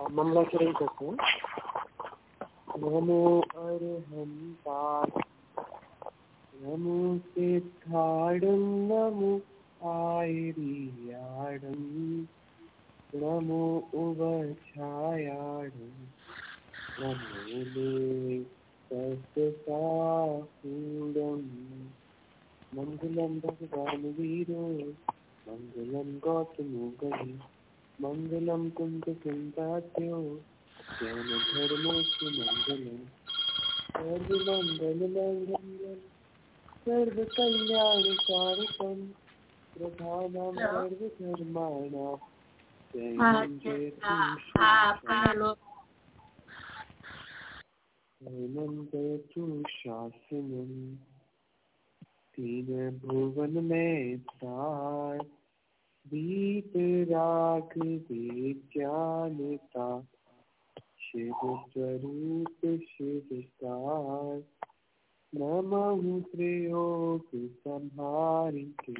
मंगलाचरण करते हैं। नमो अरहंताय नमो सिद्धार्डं नमो आयर्याडं नमो उवच्छायाडं नमो मे तस्साहूडं मंगलं भगवान् वीरो मंगलं गौतमो गणि मंगलं कुंदकुंदात्यो जैन धर्मो सुमंगलम् सर्वमंगलमंगल्यं सर्वकल्याणकारकं प्रधानं सर्वधर्माणां शरणं जयतु शासनं तीन भुवन में तार वीतराग विज्ञानता शिव स्वरूप शिवकार नमः प्रयोग संहारिके।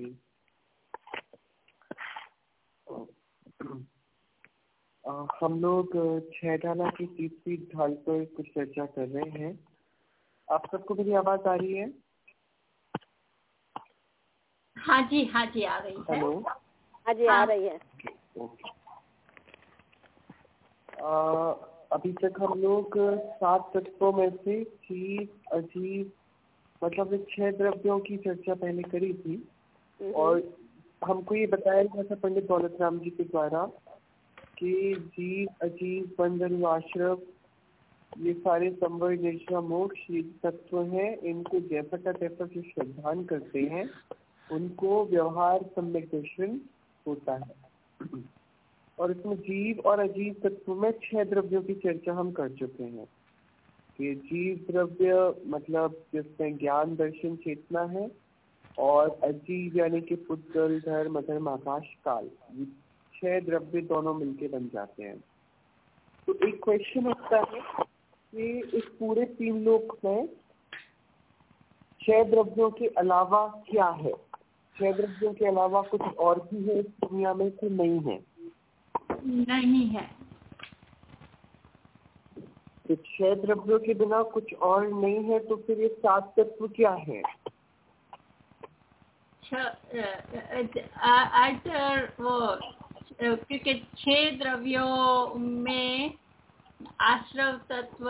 हम लोग 6 ढाला की तीसरी ढाल पर कुछ चर्चा कर रहे हैं। आप सबको मेरी आवाज आ रही है? हाँ जी आ रही है। हेलो, हाँ जी आ रही है। ओके। अभी तक हम लोग 7 तत्वों में से चीज अजीब मतलब 6 द्रव्यों की चर्चा पहले करी थी और हमको ये बताया गया था पंडित दौलत राम जी के द्वारा कि जीव अजीब बंधन आश्रम ये सारे संवर निष्ठा मोक्ष ये तत्व हैं। इनको जैसा का तैसा जो श्रद्धान करते हैं उनको व्यवहार सम्यक दर्शन होता है। और इसमें जीव और अजीव तत्व में 6 द्रव्यों की चर्चा हम कर चुके हैं। ये जीव द्रव्य मतलब जिसमें ज्ञान दर्शन चेतना है और अजीव यानी कि पुद्गल धर्म अधर्म आकाश काल, ये 6 द्रव्य दोनों मिलके बन जाते हैं। तो एक क्वेश्चन उठता है कि इस पूरे 3 लोक में 6 द्रव्यों के अलावा क्या है? 6 द्रव्यों के अलावा कुछ और भी है इस दुनिया में कि नहीं है? नहीं है। तो 6 द्रव्यों के बिना कुछ और नहीं है, तो फिर ये 7 तत्व क्या है? क्योंकि 6 द्रव्यों में आश्रव तत्व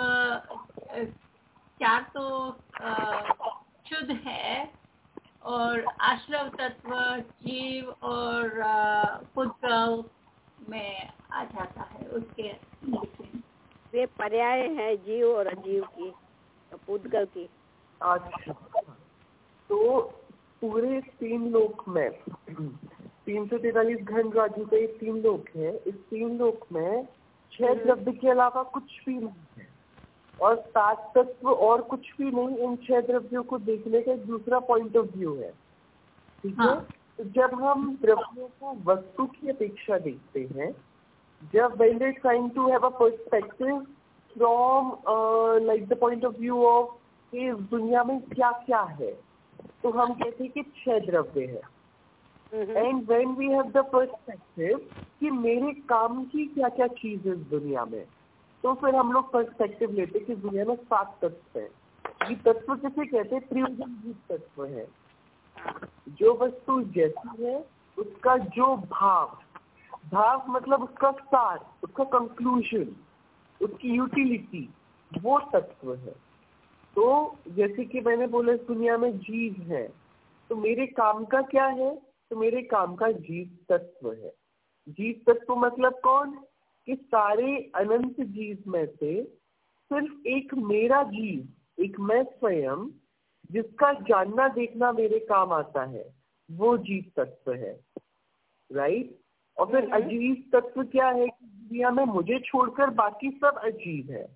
4 तो शुद्ध है और आश्रव तत्व जीव और पुद्गल में आ जाता है उसके नीचे। वे पर्याय है जीव और अजीव की तो पुद्गल की। अच्छा, तो पूरे 3 लोक में 343 घन राजू का ये 3 लोक है। इस 3 लोक में 6 द्रव्य के अलावा कुछ भी नहीं है और 7 तत्व और कुछ भी नहीं। इन 6 द्रव्यों को देखने का एक दूसरा पॉइंट ऑफ व्यू है। ठीक है। तो जब हम द्रव्यों को वस्तु की अपेक्षा देखते हैं, जब when they trying to have a perspective from like the point of view of कि इस दुनिया में क्या क्या है, तो हम कहते हैं कि 6 द्रव्य है। And when we have the perspective कि मेरे काम की क्या क्या चीज है इस दुनिया में, तो फिर हम लोग पर्सपेक्टिव लेते कि दुनिया में 7 तत्व है। ये तत्व किसे कहते हैं? प्रयोजनभूत तत्व है। जो वस्तु जैसी है उसका जो भाव मतलब उसका सार, उसका कंक्लूजन, उसकी यूटिलिटी, वो तत्व है। तो जैसे कि मैंने बोला इस दुनिया में जीव है, तो मेरे काम का क्या है? तो मेरे काम का जीव तत्व है। जीव तत्व मतलब कौन? कि सारे अनंत जीव में से सिर्फ एक मेरा जीव, एक मैं स्वयं, जिसका जानना देखना मेरे काम आता है, वो जीव तत्व है। राइट। और फिर अजीव तत्व क्या है? कि दुनिया में मुझे छोड़कर बाकी सब अजीब है।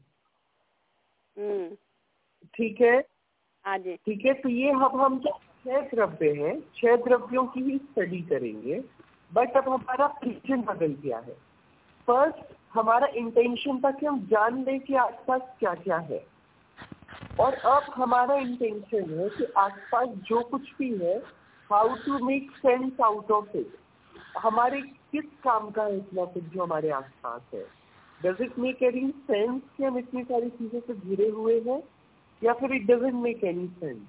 ठीक है। ठीक है। तो ये हम 6 द्रव्य हैं, 6 द्रव्यों की ही स्टडी करेंगे। बट अब हमारा प्रीजन बदल गया है। फर्स्ट हमारा इंटेंशन था कि हम जान लें कि आसपास क्या क्या है, और अब हमारा इंटेंशन है कि आसपास जो कुछ भी है, how to make sense out of it. हमारे किस काम का है इतना कुछ जो हमारे आसपास है। Does it make any sense कि हम इतनी सारी चीजों से घिरे हुए हैं, या फिर it doesn't make any sense?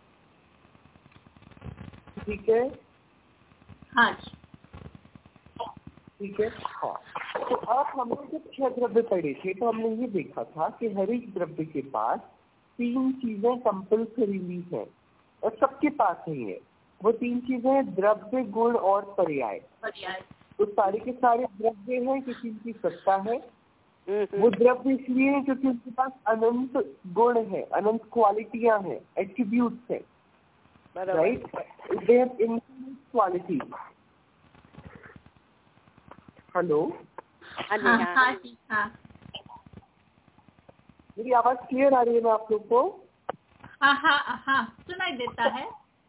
ठीक है, हाँ ठीक है। हाँ, तो अब हमने जब 6 द्रव्य पढ़े थे तो हमने ये देखा था कि हर एक द्रव्य के पास 3 चीजें कंपल्सरीली हैं और सबके पास ही है। वो 3 चीजें हैं, द्रव्य, गुण और पर्याय। तो सारे के सारे द्रव्य हैं क्योंकि उनकी सत्ता है। वो द्रव्य इसलिए है क्योंकि उनके पास अनंत गुण है, अनंत क्वालिटियां हैं, एट्रीब्यूट्स हैं, right? They have infinite quality. Hello, हाँ। मेरी आवाज क्लियर आ रही है ना आप लोग को? हाँ, सुनाई देता है।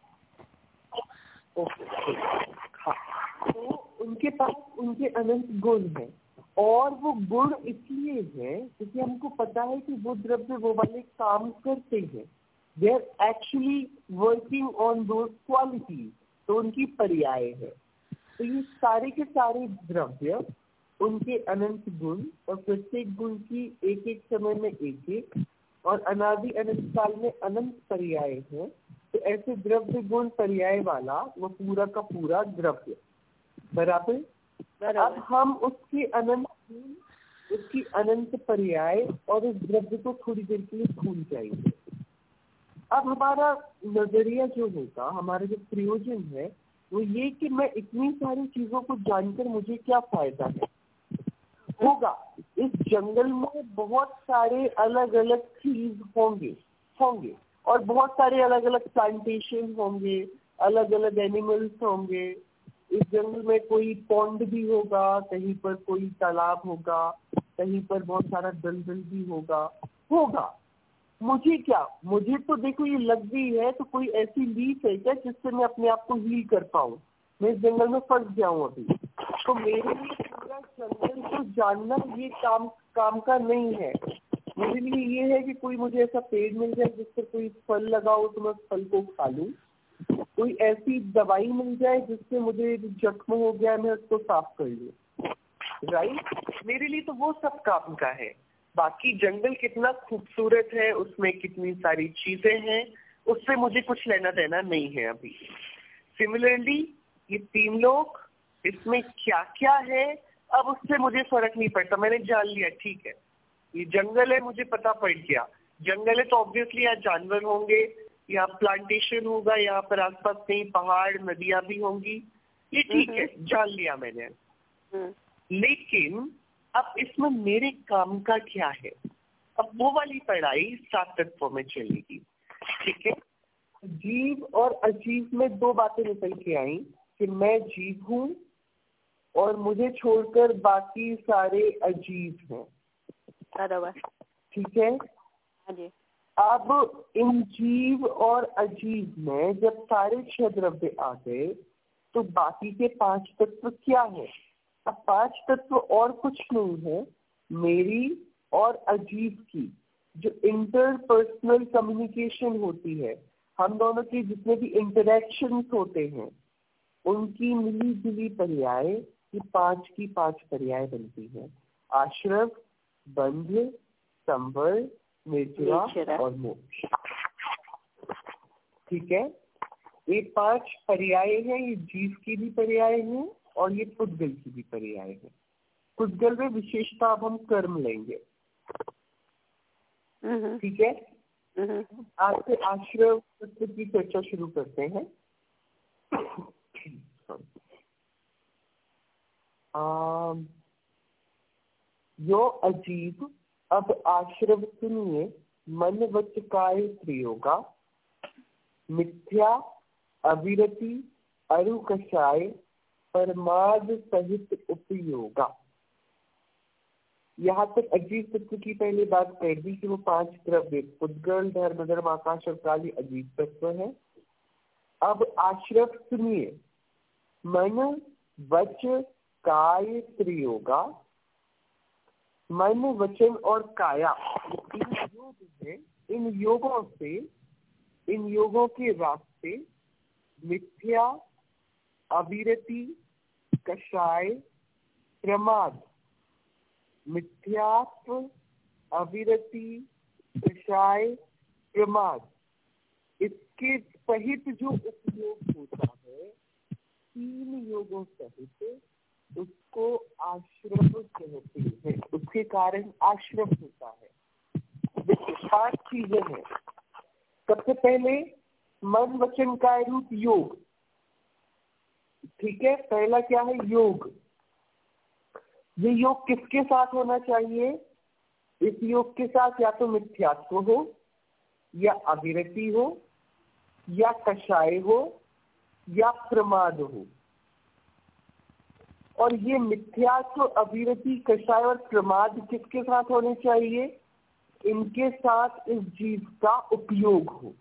ओके, हाँ। तो उनके पास उनके अनंत गुण हैं, और वो गुण इसलिए है क्योंकि हमको पता है कि वो द्रव्य वो वाले काम करते हैं। They are actually working on those qualities, तो उनकी पर्याय है। तो ये सारे के सारे द्रव्य, उनके अनंत गुण, और प्रत्येक गुण की एक एक समय में एक एक, और अनादि अनंत काल में अनंत पर्याय है। तो ऐसे द्रव्य गुण पर्याय वाला वो पूरा का पूरा द्रव्य, बराबर। अब हम उसकी अनंत गुण, उसकी अनंत पर्याय और उस द्रव्य को थोड़ी देर के लिए भूल जाएंगे। अब हमारा नजरिया जो होगा, हमारा जो प्रयोजन है वो ये कि मैं इतनी सारी चीजों को जानकर मुझे क्या फायदा है होगा। इस जंगल में बहुत सारे अलग अलग ट्रीज होंगे और बहुत सारे अलग अलग प्लांटेशन होंगे, अलग अलग एनिमल्स होंगे। इस जंगल में कोई पॉन्ड भी होगा, कहीं पर कोई तालाब होगा, कहीं पर बहुत सारा दलदल भी होगा। मुझे क्या, मुझे तो देखो ये लग गई है तो कोई ऐसी लीफ है क्या जिससे मैं अपने आप को हील कर पाऊँ? मैं इस जंगल में फंस जाऊं अभी, तो मेरे लिए पूरा जंगल को जानना ये काम का नहीं है। मेरे लिए ये है कि कोई मुझे ऐसा पेड़ मिल जाए जिस पर कोई फल लगा हो तो मैं उस फल को खा लूं, कोई ऐसी दवाई मिल जाए जिससे मुझे जख्म हो गया मैं उसको साफ कर लूं, राइट? मेरे लिए तो वो सब काम का है। बाकी जंगल कितना खूबसूरत है, उसमें कितनी सारी चीजें हैं, उससे मुझे कुछ लेना देना नहीं है अभी। सिमिलरली ये 3 लोग, इसमें क्या क्या है अब उससे मुझे फर्क नहीं पड़ता। मैंने जान लिया, ठीक है ये जंगल है, मुझे पता पड़ गया। जंगल है तो ऑब्वियसली यहाँ जानवर होंगे, यहाँ प्लांटेशन होगा, यहाँ पर आसपास कहीं पहाड़ नदियां भी होंगी, ये ठीक है, जान लिया मैंने। लेकिन अब इसमें मेरे काम का क्या है? अब वो वाली पढ़ाई 7 तत्वों में चलेगी, ठीक है? जीव और अजीव में 2 बातें निकल के आई कि मैं जीव हूं और मुझे छोड़कर बाकी सारे अजीब हैं, ठीक है? अब इन जीव और अजीब में जब सारे 6 द्रव्य आ गए तो बाकी के 5 तत्व क्या है? अब 5 तत्व और कुछ नहीं है, मेरी और अजीब की जो इंटरपर्सनल कम्युनिकेशन होती है, हम दोनों के जितने भी इंटरेक्शंस होते हैं उनकी मिली जुली पर्याय, ये 5 की 5 पर्याय बनती है। आश्रव, बंध, संवर, निर्जरा और मोक्ष, ठीक है? ये 5 पर्याय है, ये जीव की भी पर्याय है और ये पुद्गल की भी पर्याय है। पुद्गल में विशेषता अब हम कर्म लेंगे, ठीक है? आज से आश्रव तत्व की चर्चा शुरू करते हैं। यो अजीब, अब आश्रव सुनिए, मन वच काय प्रयोगा, मिथ्या, अविरति, अरु कषाय, परमाद सहित उपयोगा। यहाँ तक अजीब तत्व की पहले बात कर दी कि वो 5 द्रव्य पुद्गल, धर्म, धर्म, आकाश और काल अजीब तत्व है। अब आश्रव सुनिए, मन वच काय त्रियोगा, मन वचन और काया, इन योग है, इन योगों के रास्ते मिथ्या, अविरति, कषाय, प्रमाद, मिथ्यात्व, अविरति, कषाय, प्रमाद, इसके सहित जो उपयोग होता है 3 योगों सहित, उसको आश्रव कहते हैं। उसके कारण आश्रव होता है। देखिए 5 चीजें हैं। सबसे पहले मन वचन काय रूप योग। ठीक है, पहला क्या है? योग। ये योग किसके साथ होना चाहिए? इस योग के साथ या तो मिथ्यात्व हो, या अविरति हो, या कषाय हो, या प्रमाद हो। और ये मिथ्यात्व, अविरति, कषाय और प्रमाद किसके साथ होने चाहिए? इनके साथ इस जीव का उपयोग हो।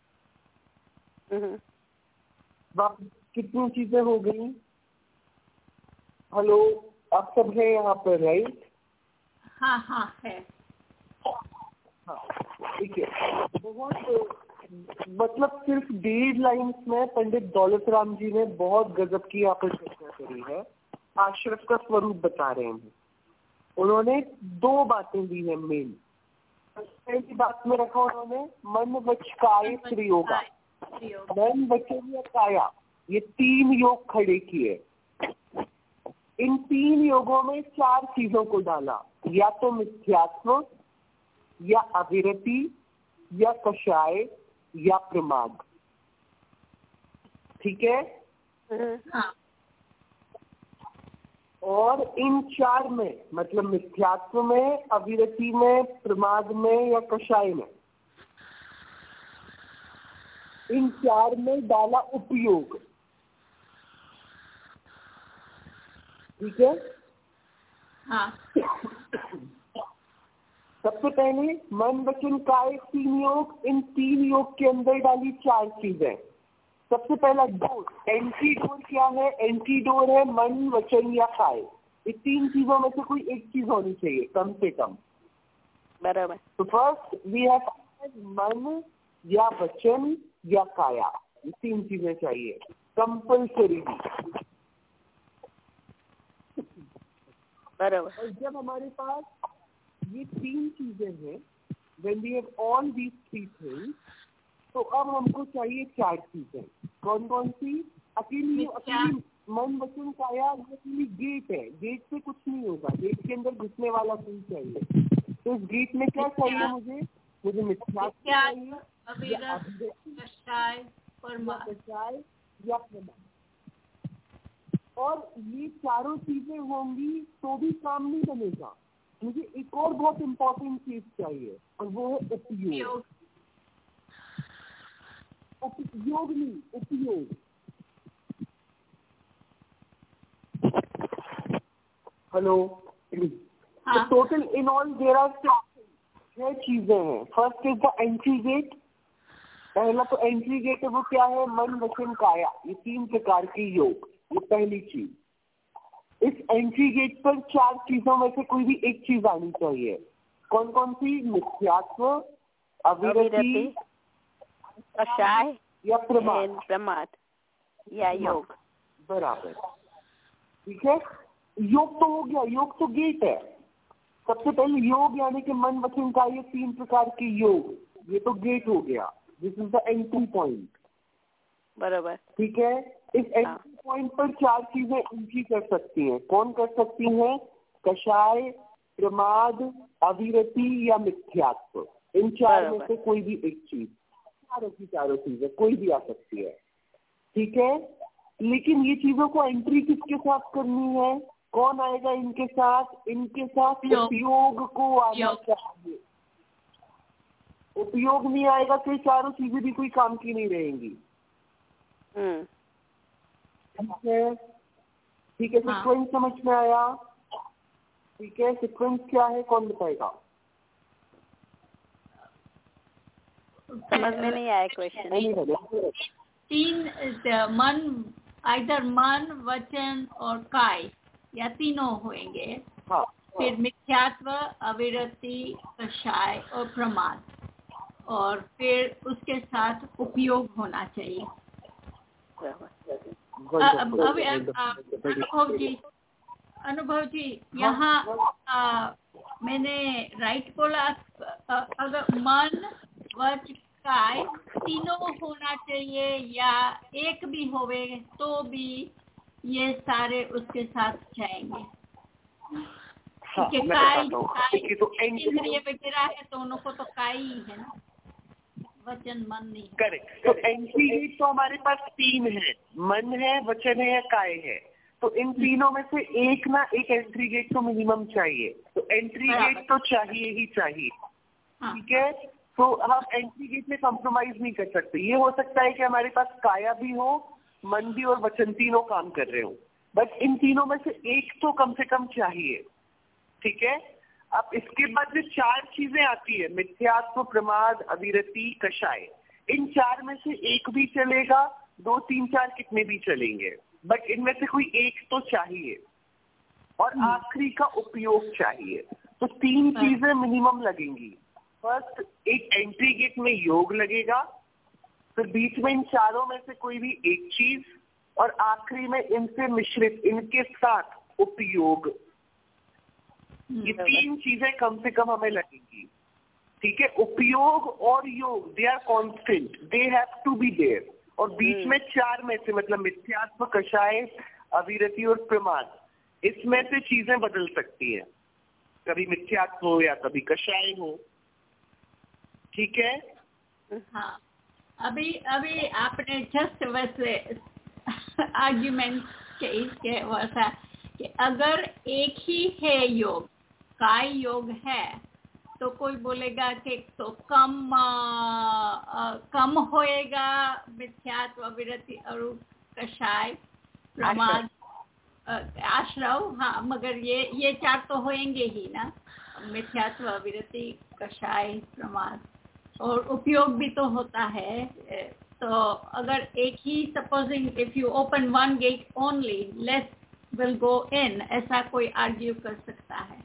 कितनी चीजें हो गई? हेलो, आप सब है यहाँ पर, राइट? हाँ हाँ है। हाँ, ठीक है। बहुत मतलब सिर्फ 1.5 लाइन्स में पंडित दौलत राम जी ने बहुत गजब की यहाँ पर चर्चा करी है। आश्रव का स्वरूप बता रहे हैं। उन्होंने 2 बातें दी है मेन। पहली बात में रखा उन्होंने मन वच काय त्रियोगा। मन वचन या काया, ये 3 योग खड़े किए। इन 3 योगों में 4 चीजों को डाला, या तो मिथ्यात्व, या अविरति, या कषाय, या प्रमाद। ठीक है? हाँ। और इन 4 में, मतलब मिथ्यात्व में, अविरति में, प्रमाद में, या कषाय में, इन 4 में डाला उपयोग। ठीक है? हाँ। सबसे पहले मन वचन काय 3 योग। इन 3 योग के अंदर डाली 4 चीजें। सबसे पहला डोर, एंट्री डोर क्या है? एंट्री डोर है मन वचन या काय। ये 3 चीजों में से कोई एक चीज होनी चाहिए कम से कम। बराबर। तो फर्स्ट वी हैव मन या वचन या काया, ये 3 चीजें चाहिए कंपल्सरी। बराबर। और जब हमारे पास ये 3 चीजें हैं, when we have all these 3 things, तो अब हमको चाहिए 4 चीजें। कौन कौन सी? अकेली मन वचन काया अकेली गेट है। गेट से कुछ नहीं होगा। गेट के अंदर घुसने वाला कोई चाहिए। तो इस गेट में क्या चाहिए मुझे? मुझे मिथ्यात्व चाहिए, कषाय या प्रमाद। और ये चारों चीजें होंगी तो भी काम नहीं बनेगा। मुझे एक और बहुत इम्पोर्टेंट चीज चाहिए, और वो है उपयोग। उपयोग नहीं, उपयोग। हेलो। तो total in all there are 6 चीजें हैं। First is the entry gate. पहला तो एंट्री गेट है, वो क्या है? मन वचन काया, ये 3 प्रकार के योग। ये पहली चीज। इस एंट्री गेट पर 4 चीजों में से कोई भी एक चीज आनी चाहिए। कौन कौन सी? मिथ्यात्व, अविरति, कषाय या प्रमाद या योग। बराबर। ठीक है? योग तो हो गया, योग तो गेट है। सबसे पहले योग यानी कि मन वचन का ये 3 प्रकार के योग, ये तो गेट हो गया। This is the entry point. बराबर। ठीक है? इस एंट्री पॉइंट पर 4 चीजें एंट्री कर सकती हैं। कौन कर सकती हैं? कषाय, प्रमाद, अविरति या मिथ्यात्व। इन 4 में से कोई भी एक चीज, चारों चीजें कोई भी आ सकती है। ठीक है? लेकिन ये चीजों को एंट्री किसके साथ करनी है? कौन आएगा इनके साथ? इनके साथ उपयोग को आना चाहिए। उपयोग नहीं आएगा तो ये चारों चीजें भी कोई काम की नहीं रहेंगी। ठीक है? ठीक है, सीक्वेंस समझ में आया? ठीक है, सीक्वेंस क्या है कौन बताएगा? समझ में नहीं आया क्वेश्चन। 3 मन, आइदर मन, वचन और काय, या तीनों होंगे। हाँ। फिर मिथ्यात्व, अविरति, कषाय और प्रमाद, और फिर उसके साथ उपयोग होना चाहिए। अनुभव जी, अनुभव जी, यहाँ मैंने राइट बोला, अगर मन वच काय तीनों होना चाहिए या एक भी होवे तो भी ये सारे उसके साथ जाएंगे? हाँ, मैं बताता हूँ। देखिए तो इंद्रिय वगैरह है तो उनको तो काय ही है ना, वचन मन नहीं। करेक्ट। तो एंट्री गेट तो हमारे पास 3 है, मन है, वचन है या काय है। तो इन तीनों में से एक एंट्री गेट तो मिनिमम चाहिए। तो एंट्री गेट तो चाहिए ही चाहिए, ठीक है। तो हम एंट्री गेट में कॉम्प्रोमाइज नहीं कर सकते। ये हो सकता है कि हमारे पास काया भी हो, मन भी और वचन तीनों काम कर रहे हो, बट इन तीनों में से एक तो कम से कम चाहिए, ठीक है। अब इसके बाद जो 4 चीजें आती है, मिथ्यात्व, प्रमाद, अविरति, कषाय, इन 4 में से एक भी चलेगा, 2, 3, 4 कितने भी चलेंगे, बट इनमें से कोई एक तो चाहिए और आखिरी का उपयोग चाहिए। तो 3 चीजें मिनिमम लगेंगी। फर्स्ट, एक एंट्री गेट में योग लगेगा, फिर बीच में इन चारों में से कोई भी एक चीज, और आखिरी में इनसे मिश्रित, इनके साथ उपयोग। ये 3 चीजें कम से कम हमें लगेंगी, ठीक है। उपयोग और योग, they are constant, they have to be there. और बीच में 4 में से, मतलब मिथ्यात्व, कषाय, अविरति और प्रमाद, इसमें से चीजें बदल सकती हैं, कभी मिथ्यात्व हो या कभी कषाय हो, ठीक है। हाँ, अभी आपने जस्ट वैसे आर्ग्यूमेंट के वैसा कि अगर एक ही है योग, काय योग है, तो कोई बोलेगा कि तो कम होएगा मिथ्यात्व, अविरति और कषाय, प्रमाद, आश्रव। हाँ, मगर ये 4 तो होएंगे ही ना, मिथ्यात्व, अविरति, कषाय, प्रमाद, और उपयोग भी तो होता है। तो अगर एक ही, supposing if you open 1 gate only, less will go in, ऐसा कोई आर्ग्यू कर सकता है?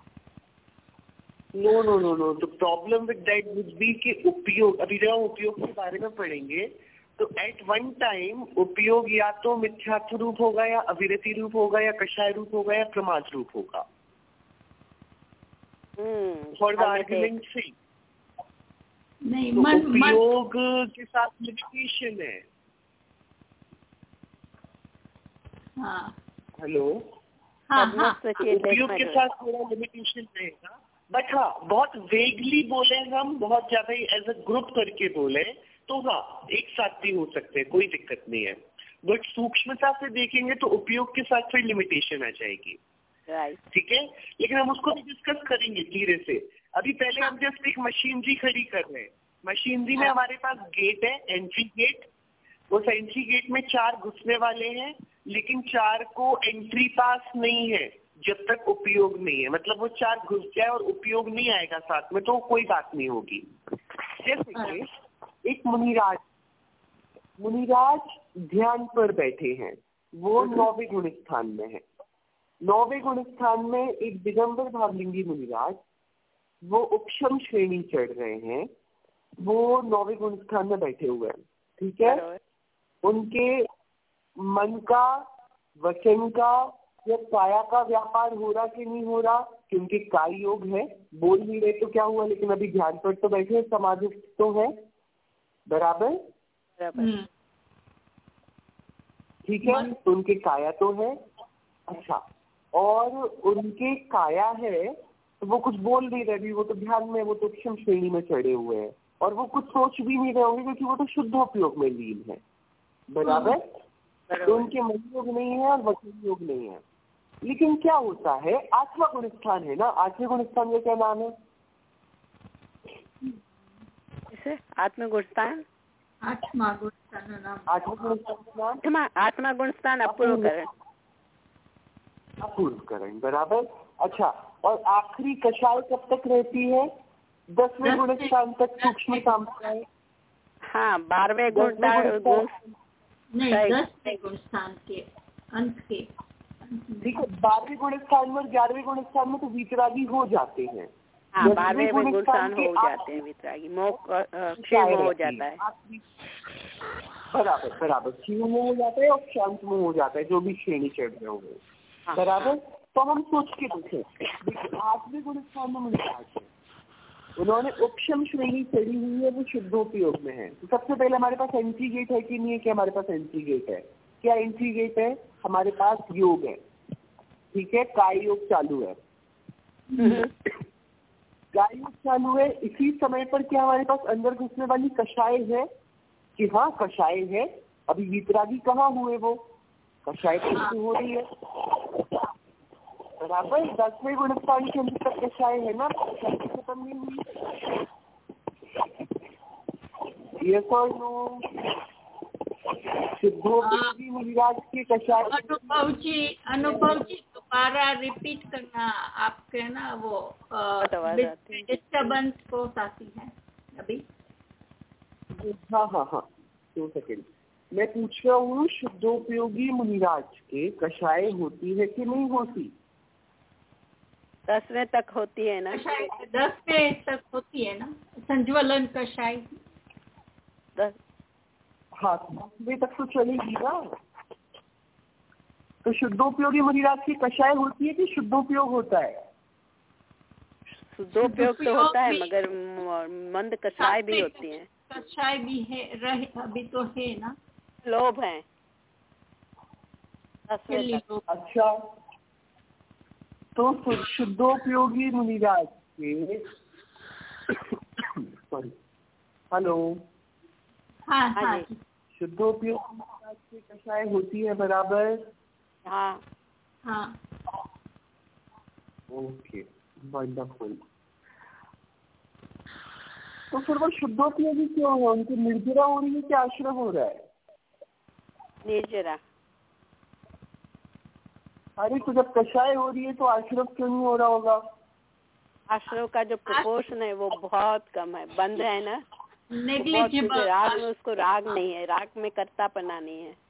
नो। तो problem with that would be कि उपयोग, अभी जब हम उपयोग के बारे में पढ़ेंगे तो एट वन टाइम उपयोग या तो मिथ्यात्व रूप होगा, या अविरति रूप होगा, या कषाय रूप होगा, या प्रमाद रूप होगा। फॉर द आर्गुमेंट से नहीं, तो उपयोग के साथ लिमिटेशन है। हाँ, हेलो, हाँ, उपयोग के साथ थोड़ा लिमिटेशन रहेगा, बट हाँ, बहुत वेगली बोले हम, बहुत ज्यादा एज अ ग्रुप करके बोले तो हाँ, एक साथ भी हो सकते हैं, कोई दिक्कत नहीं है। बट सूक्ष्मता से देखेंगे तो उपयोग के साथ फिर लिमिटेशन आ जाएगी, ठीक है। लेकिन हम उसको भी डिस्कस करेंगे धीरे से। अभी पहले हम जस्ट एक मशीनरी खड़ी कर रहे हैं। मशीनरी में हमारे पास गेट है, एंट्री गेट। उस एंट्री गेट में 4 घुसने वाले हैं, लेकिन 4 को एंट्री पास नहीं है जब तक उपयोग नहीं है। मतलब वो 4 घुस जाए और उपयोग नहीं आएगा साथ में तो कोई बात नहीं होगी। जैसे कि एक मुनिराज ध्यान पर बैठे हैं, वो 9वें गुण स्थान में है। 9वें गुण स्थान में एक दिगंबर भावलिंगी मुनिराज, वो उपशम श्रेणी चढ़ रहे हैं, वो 9वें गुण स्थान में बैठे हुए हैं, ठीक है। उनके मन का, वचन का या काया का व्यापार हो रहा कि नहीं हो रहा, क्योंकि काय योग है, बोल नहीं रहे तो क्या हुआ, लेकिन अभी ध्यान पर तो बैठे, समाधिस्थ तो है, बराबर, ठीक है। तो उनके काया तो है, अच्छा, और उनके काया है तो वो कुछ बोल नहीं रहे भी, वो तो ध्यान में, वो तो उपशम श्रेणी में चढ़े हुए हैं, और वो कुछ सोच भी नहीं रहे होंगे क्योंकि वो तो शुद्ध उपयोग में लीन है, बराबर। तो उनके मन योग नहीं है और वचन योग नहीं है। लेकिन क्या होता है, 8वां गुण स्थान है ना, 8वें गुण स्थान का क्या नाम है? आत्म गुण स्थान, 8वां गुण स्थान का नाम, 8वां गुण स्थान का नाम, आत्मा गुण स्थान अपूर्वकरण, अपूर्वकरण, बराबर। अच्छा, और आखिरी कषाय कब तक रहती है? 10वें गुण स्थान तक सूक्ष्म साम्प्रदाय। हाँ, 12वें गुण नहीं, 10वें गुण स्थान के अंत के, ठीक है। 12वें गुण स्थान में और 11वें गुण स्थान में तो वितरागी हो जाते हैं। हाँ, 12वें गुण स्थान हो जाते हैं वितरागी, मोह हो जाता है, बराबर, क्षीण में हो जाता है और शांत में हो जाता है, जो भी श्रेणी चढ़ रहे होंगे, बराबर। तो हम सोच के देखें, देखिए 8वें गुणस्थान में मुनिराज है, उन्होंने उपशम श्रेणी चढ़ी हुई है, वो शुद्धोपयोग में है। तो सबसे पहले हमारे पास एंट्री गेट है कि नहीं है? क्या हमारे पास एंट्री गेट है? क्या एंट्री गेट है? हमारे पास योग है, ठीक है, काय योग चालू है। काय योग चालू है, इसी समय पर क्या हमारे पास अंदर घुसने वाली कषाय है? कि हाँ कषाय है। अभी वितरागी कहाँ हुए? वो कषाय कैसे हो रही है? बराबर 10वें गुणस्थान के अंदर तक कषाय है ना, कषाय खत्म नहीं हुई। यस और नो? शुद्धोपयोगी मुनिराज के कषाय। अनुभव जी दोबारा रिपीट करना, आपके ना वो डिस्टर्बेंस को आती है अभी। हाँ 2 सेकेंड। मैं पूछ रहा हूँ शुद्धोपयोगी मुनिराज के कषाय होती है कि नहीं होती? 10वें तक होती है ना? 10वें तक होती है ना संज्वलन कषाय। 10 हाँ 10वें तक तो चलेगी ना। तो शुद्धोपयोगी मुनिराज की कषाय होती है कि शुद्धोपयोग होता है? शुद्धोपयोग तो होता है, मगर मंद कषाय भी होती है। कषाय भी है, रहे अभी तो है ना। लोभ है 10वें तक। अच्छा, तो शुद्धोपयोगी मुनिराज के सॉरी, हेलो, हाँ जी, शुद्धोपयोगी मुनिराज की कषाय होती है बराबर? हाँ ओके, वंडरफुल। तो फिर वो शुद्धोपयोगी क्यों है? उनकी निर्जरा हो रही है कि आश्रम हो रहा है? निर्जरा। अरे तो जब कषाय हो रही है तो आश्रम क्यों नहीं हो रहा होगा? आश्रम का जो प्रपोर्शन है वो बहुत कम है, बंद है ना, नेग्लिजिबल। राग में उसको राग नहीं है, राग में कर्तापना नहीं है।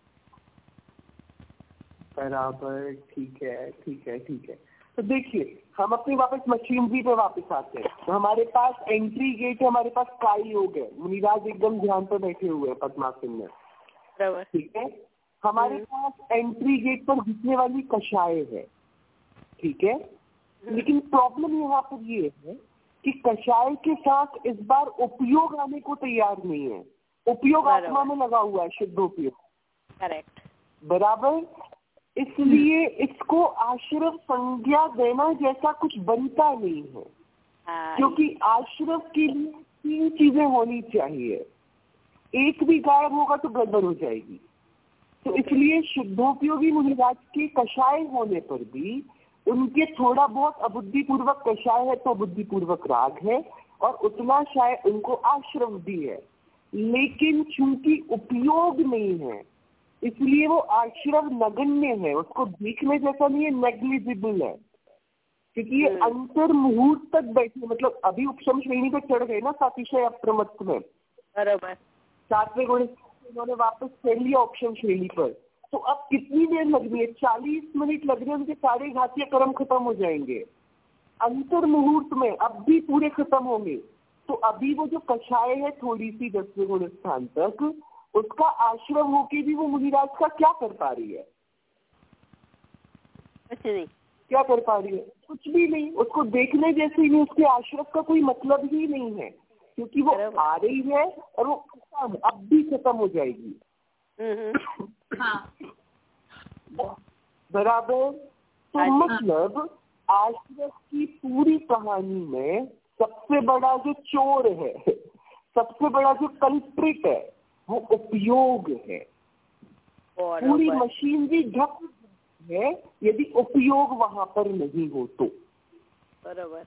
बराबर, ठीक है। तो देखिए हम अपनी वापस मशीनरी पे वापस आते हैं। तो हमारे पास एंट्री गेट है, हमारे पास काय योग है, मुनिराज एकदम ध्यान पर बैठे हुए हैं पद्मासन में, ठीक है। हमारे पास एंट्री गेट पर घुसने वाली कषाय है, ठीक है। लेकिन प्रॉब्लम यहाँ पर ये है कि कषाय के साथ इस बार उपयोग आने को तैयार नहीं है। उपयोग आत्मा में लगा हुआ है, शुद्धोपयोग। करेक्ट, बराबर। इसलिए इसको आश्रव संज्ञा देना जैसा कुछ बनता नहीं है, क्योंकि आश्रव के लिए 3 चीजें होनी चाहिए, एक भी गायब होगा तो गड़बड़ हो जाएगी। तो इसलिए शुद्धोपयोगी मुनिराज के कषाय होने पर भी उनके थोड़ा बहुत अबुद्धिपूर्वक कषाय है तो अबुद्धिपूर्वक राग है, और उतना शायद उनको आश्रव भी है, लेकिन चूंकि उपयोग नहीं है इसलिए वो आश्रव नगण्य है, उसको देखने जैसा नहीं है, नेग्लिजिबल है। क्योंकि ये अंतर मुहूर्त तक बैठे, मतलब अभी उपशम श्रेणी पे चढ़ गए ना सातिशय अप्रमत्त में, बराबर। 7वें गुण उन्होंने वापस चढ़ लिया उपशम श्रेणी पर। तो अब कितनी देर लग रही है? 40 मिनट लग रहे हैं, उनके सारे घातीय कर्म खत्म हो जाएंगे अंतर मुहूर्त में, अब भी पूरे खत्म होंगे। तो अभी वो जो कषाय है थोड़ी सी 10वें गुण स्थान तक, उसका आश्रम होके भी वो मुनिराज का क्या कर पा रही है? कुछ नहीं। क्या कर पा रही है? कुछ भी नहीं। उसको देखने जैसे ही नहीं, उसके आश्रम का कोई मतलब ही नहीं है, क्योंकि वो आ रही है और वो खत्म, अब भी खत्म हो जाएगी। बराबर। तो मतलब आश्रम की पूरी कहानी में सबसे बड़ा जो चोर है, सबसे बड़ा जो कल्प्रिट है, वो उपयोग है। पूरी मशीनरी ढक है यदि उपयोग वहां पर नहीं हो तो। बराबर।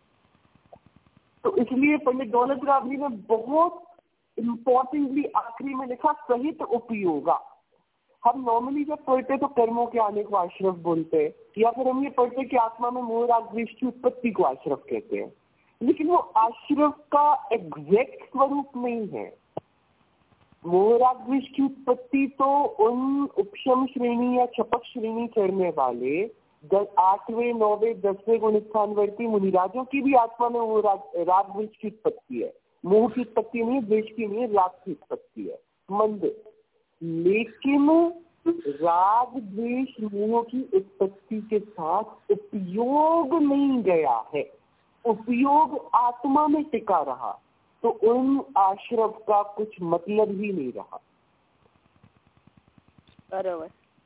तो इसलिए पंडित दौलत रावली ने बहुत इम्पोर्टेंटली आखिरी में लिखा सहित उपयोगा। हम नॉर्मली जब पढ़ते तो कर्मों के आने को आश्रव बोलते हैं, या फिर हम ये पढ़ते कि आत्मा में मोह राग द्वेष की उत्पत्ति को आश्रव कहते हैं, लेकिन वो आश्रव का एग्जैक्ट स्वरूप नहीं है। मोह राग द्वेष की उत्पत्ति तो उन उपशम श्रेणी या छपक श्रेणी चढ़ने वाले 8वें 9वें 10वें गुण स्थानवर्ती मुनिराजों की भी आत्मा में वो राग द्वेष की उत्पत्ति है। मोह की उत्पत्ति नहीं है, द्वेष की नहीं है, राग की उत्पत्ति है, मंद। लेकिन राग द्वेष मोह की उत्पत्ति के साथ उपयोग नहीं गया है, उपयोग आत्मा में टिका रहा, तो उन आश्रव का कुछ मतलब ही नहीं रहा। बराबर,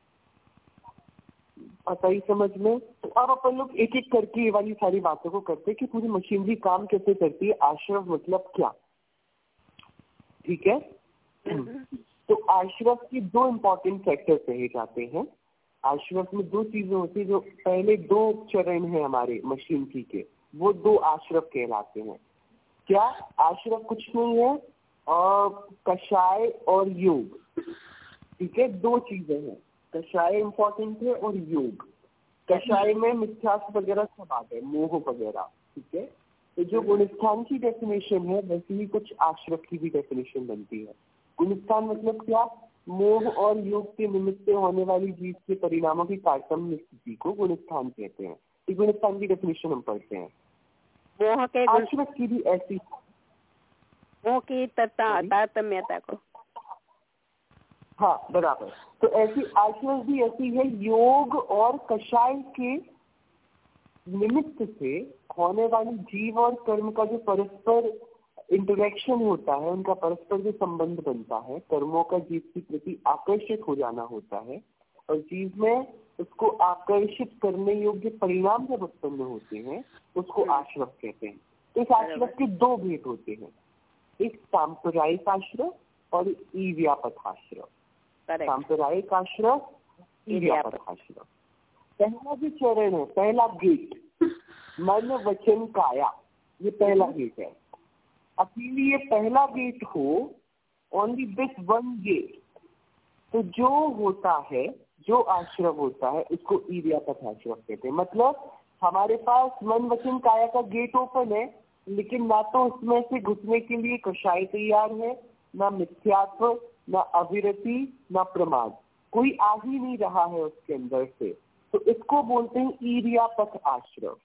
आता ही समझ में। तो अब अपन लोग एक एक करके ये वाली सारी बातों को करते हैं कि पूरी मशीनरी काम कैसे करती है, आश्रव मतलब क्या। ठीक है। तो आश्रव की दो इम्पोर्टेंट फैक्टर कहे जाते हैं। आश्रव में दो चीजें होती है, जो पहले दो चरण है हमारे मशीनरी के, वो दो आश्रव कहलाते हैं। क्या आश्रव कुछ नहीं है, कषाय और योग। ठीक है, दो चीजें हैं, कषाय इम्पोर्टेंट है और योग। कषाय में मिथ्यात्व वगैरह सब आ गए, मोह वगैरह। ठीक है, तो जो गुणस्थान की डेफिनेशन है वैसे ही कुछ आश्रव की भी डेफिनेशन बनती है। गुणस्थान मतलब क्या, मोह और योग के निमित्त होने वाली जीव के परिणामों की तारतम्य स्थिति को गुणस्थान कहते हैं। इस गुणस्थान की डेफिनेशन हम पढ़ते हैं। मोह के आश्रव की भी ऐसी, मोह की तारतम्यता को, हाँ बराबर। तो ऐसी आश्रव भी ऐसी है, योग और कषाय के निमित्त से होने वाली जीव और कर्म का जो परस्पर इंटरेक्शन होता है, उनका परस्पर जो संबंध बनता है, कर्मों का जीव के प्रति आकर्षित हो जाना होता है, और जीव में उसको आकर्षित करने योग्य परिणाम जब उत्पन्न होते हैं उसको आश्रव कहते हैं। इस आश्रव के दो भेद होते हैं, एक सांप्रदायिक आश्रव और ईव्यापक आश्रव। सांप्रदायिक आश्रव, ईव्यापक आश्रव। पहला जो चरण है, पहला गेट, मन वचन काया, ये पहला गेट है। अकेले ये पहला गेट हो, ओनली दिस वन गेट, तो जो होता है, जो आश्रव होता है, उसको ईव्यापक आश्रव कहते हैं। मतलब हमारे पास मन वचन काया का गेट ओपन है, लेकिन ना तो उसमें से घुसने के लिए कषाय तैयार है, ना मिथ्यात्व, ना अविरति, ना प्रमाद, कोई आ ही नहीं रहा है उसके अंदर से, तो इसको बोलते हैं ईर्यापक आश्रव,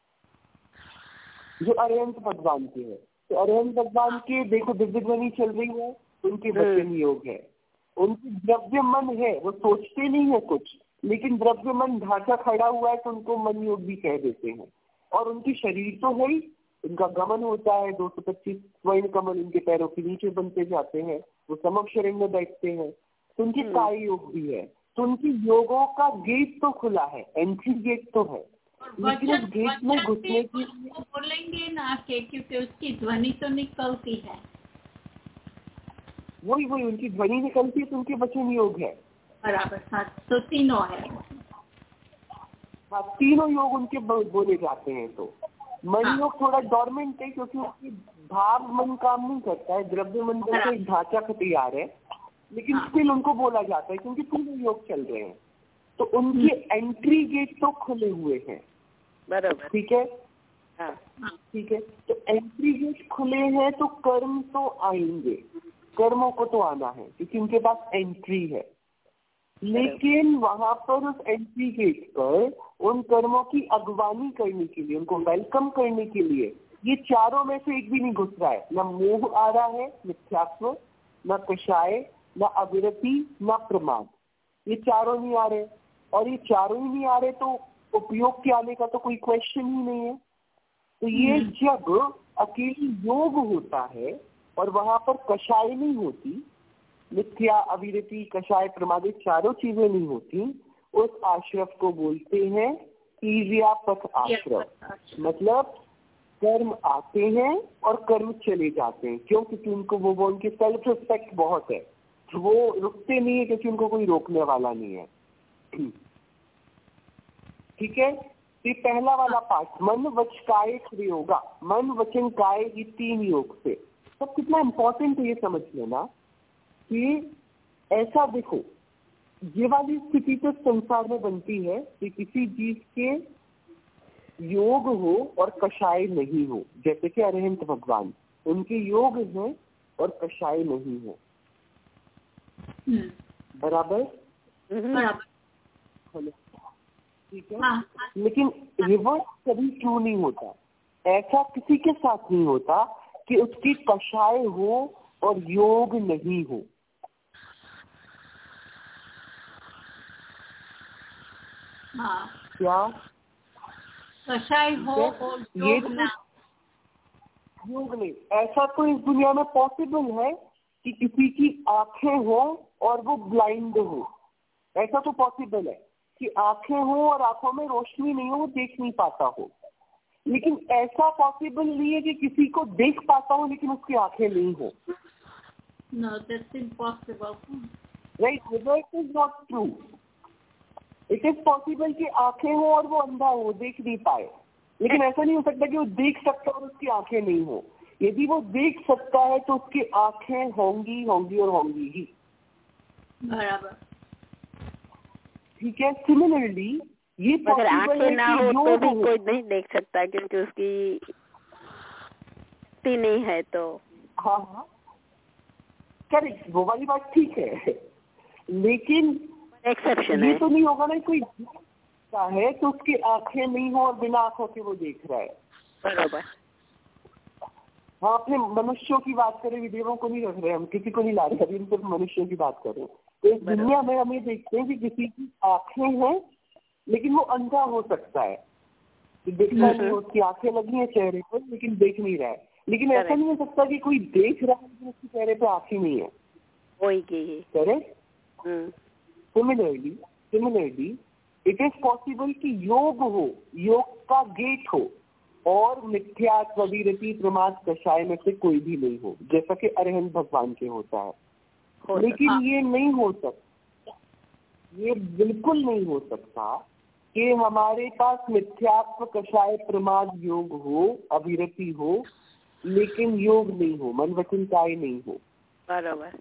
जो अरहंत भगवान के है। तो अरहंत भगवान के देखो दिव्य ध्वनि चल रही है, उनके वचन योग है, उनकी द्रव्य मन है, वो सोचते नहीं है कुछ, लेकिन द्रव्य मन ढांचा खड़ा हुआ है तो उनको मन योग भी कह देते हैं। और उनकी शरीर तो है ही, उनका गमन होता है, 225 स्वर्ण कमल उनके पैरों के नीचे बनते जाते हैं, वो समक्षरण में बैठते हैं, तो उनकी काय योग भी है। तो उनकी योगों का गेट तो खुला है, एंट्री गेट तो है, लेकिन उस गेट में घुसने की बोलेंगे ना के, क्योंकि उसकी ध्वनि तो निकलती है, वही उनकी ध्वनि निकलती है, तो उनके वचन योग है। बराबर, हाँ, तो तीनों है। हाँ, तीनों योग उनके बोले जाते हैं। तो मन योग थोड़ा डॉर्मेंट है, क्योंकि उसकी भाव मन काम नहीं करता है, द्रव्य मन जैसे एक ढांचा का तैयार है, लेकिन स्टिल उनको बोला जाता है क्योंकि तीनों योग चल रहे हैं। तो उनके एंट्री गेट तो खुले हुए हैं, बराबर, ठीक है। ठीक है, तो एंट्री गेट खुले हैं, तो कर्म तो आएंगे, कर्मों को तो आना है, क्योंकि उनके पास एंट्री है। लेकिन वहां पर उस एंट्री गेट पर उन कर्मों की अगवानी करने के लिए, उनको वेलकम करने के लिए, ये चारों में से एक भी नहीं घुस रहा है। न मोह आ रहा है, मिथ्यात्व, न कषाय, न अविरति, न प्रमाद, ये चारों नहीं आ रहे। और ये चारों ही नहीं आ रहे तो उपयोग के आने का तो कोई क्वेश्चन ही नहीं है। तो ये जब अकेली योग होता है और वहां पर कषाय नहीं होती, मिथ्या, अविरति, कषाय, प्रमाद, चारों चीजें नहीं होती, उस आश्रव को बोलते हैं ईर्यापक आश्रव। मतलब कर्म आते हैं और कर्म चले जाते हैं। क्यों? क्योंकि उनको वो उनके सेल्फ रिस्पेक्ट बहुत है, वो रुकते नहीं है, क्योंकि उनको कोई रोकने वाला नहीं है। ठीक है, ये पहला वाला पार्ट, मन वच काय क्रियोगा, मन वचन काय, ये तीन योग से। तो कितना इंपॉर्टेंट है ये समझ लेना कि ऐसा देखो, ये वाली स्थिति तो संसार में बनती है कि किसी जीव के योग हो और कषाय नहीं हो। जैसे कि अरहंत भगवान, उनके योग है और कषाय नहीं हो। बराबर, ठीक है। लेकिन रिवर्स कभी क्यों नहीं होता? ऐसा किसी के साथ नहीं होता कि उसकी कषाय हो और योग नहीं हो। हाँ, क्या कषाय हो और ये योग ना। योग नहीं, ऐसा तो इस दुनिया में पॉसिबल है कि किसी की आंखें हो और वो ब्लाइंड हो, ऐसा तो पॉसिबल है कि आंखें हो और आंखों में रोशनी नहीं हो, वो देख नहीं पाता हो। लेकिन ऐसा पॉसिबल नहीं है कि किसी को देख पाता हो लेकिन उसकी आंखें नहीं हो। No, that's impossible. Right, it is not true. It is possible कि आंखें हो और वो अंधा हो, देख नहीं पाए, लेकिन ऐसा नहीं हो सकता कि वो देख सकता और उसकी आंखें नहीं हो। यदि वो देख सकता है तो उसकी आंखें होंगी होंगी और होंगी ही। बराबर। ठीक है, सिमिलरली ये अगर पॉसिबल आंखें है ना कि हो तो भी योग कोई नहीं देख सकता क्योंकि उसकी नहीं है तो। हाँ हाँ करेक्ट, वो वाली बात ठीक है, लेकिन एक्सेप्शन ये है। तो नहीं होगा ना कोई देखता है तो उसकी आंखें नहीं हो और बिना आंखों के वो देख रहा है। बराबर। हाँ, अपने मनुष्यों की बात करें, विदेहों को नहीं रख रहे, हम किसी को नहीं ला रहे, अभी हम सिर्फ मनुष्यों की बात करें। तो इस दुनिया में हम ये देखते हैं कि किसी की आंखें हैं लेकिन वो अंधा हो सकता है, देखता नहीं, उसकी आंखें लगी है चेहरे पर लेकिन देख नहीं रहा है। लेकिन ऐसा नहीं हो सकता कि कोई देख रहा है लेकिन उसके चेहरे पे आंखें नहीं है। वही की ही। Correct. Similarly it is possible कि योग हो, योग का गेट हो और मिथ्या स्वविरति प्रमाद कषाय में से कोई भी नहीं हो, जैसा कि अरहंत भगवान के होता है। लेकिन ये नहीं हो सकता, ये बिल्कुल नहीं हो सकता कि हमारे पास मिथ्यात्व कषाय प्रमाद योग हो, अविरति हो, लेकिन योग नहीं हो, मन वचन काय नहीं हो। बराबर।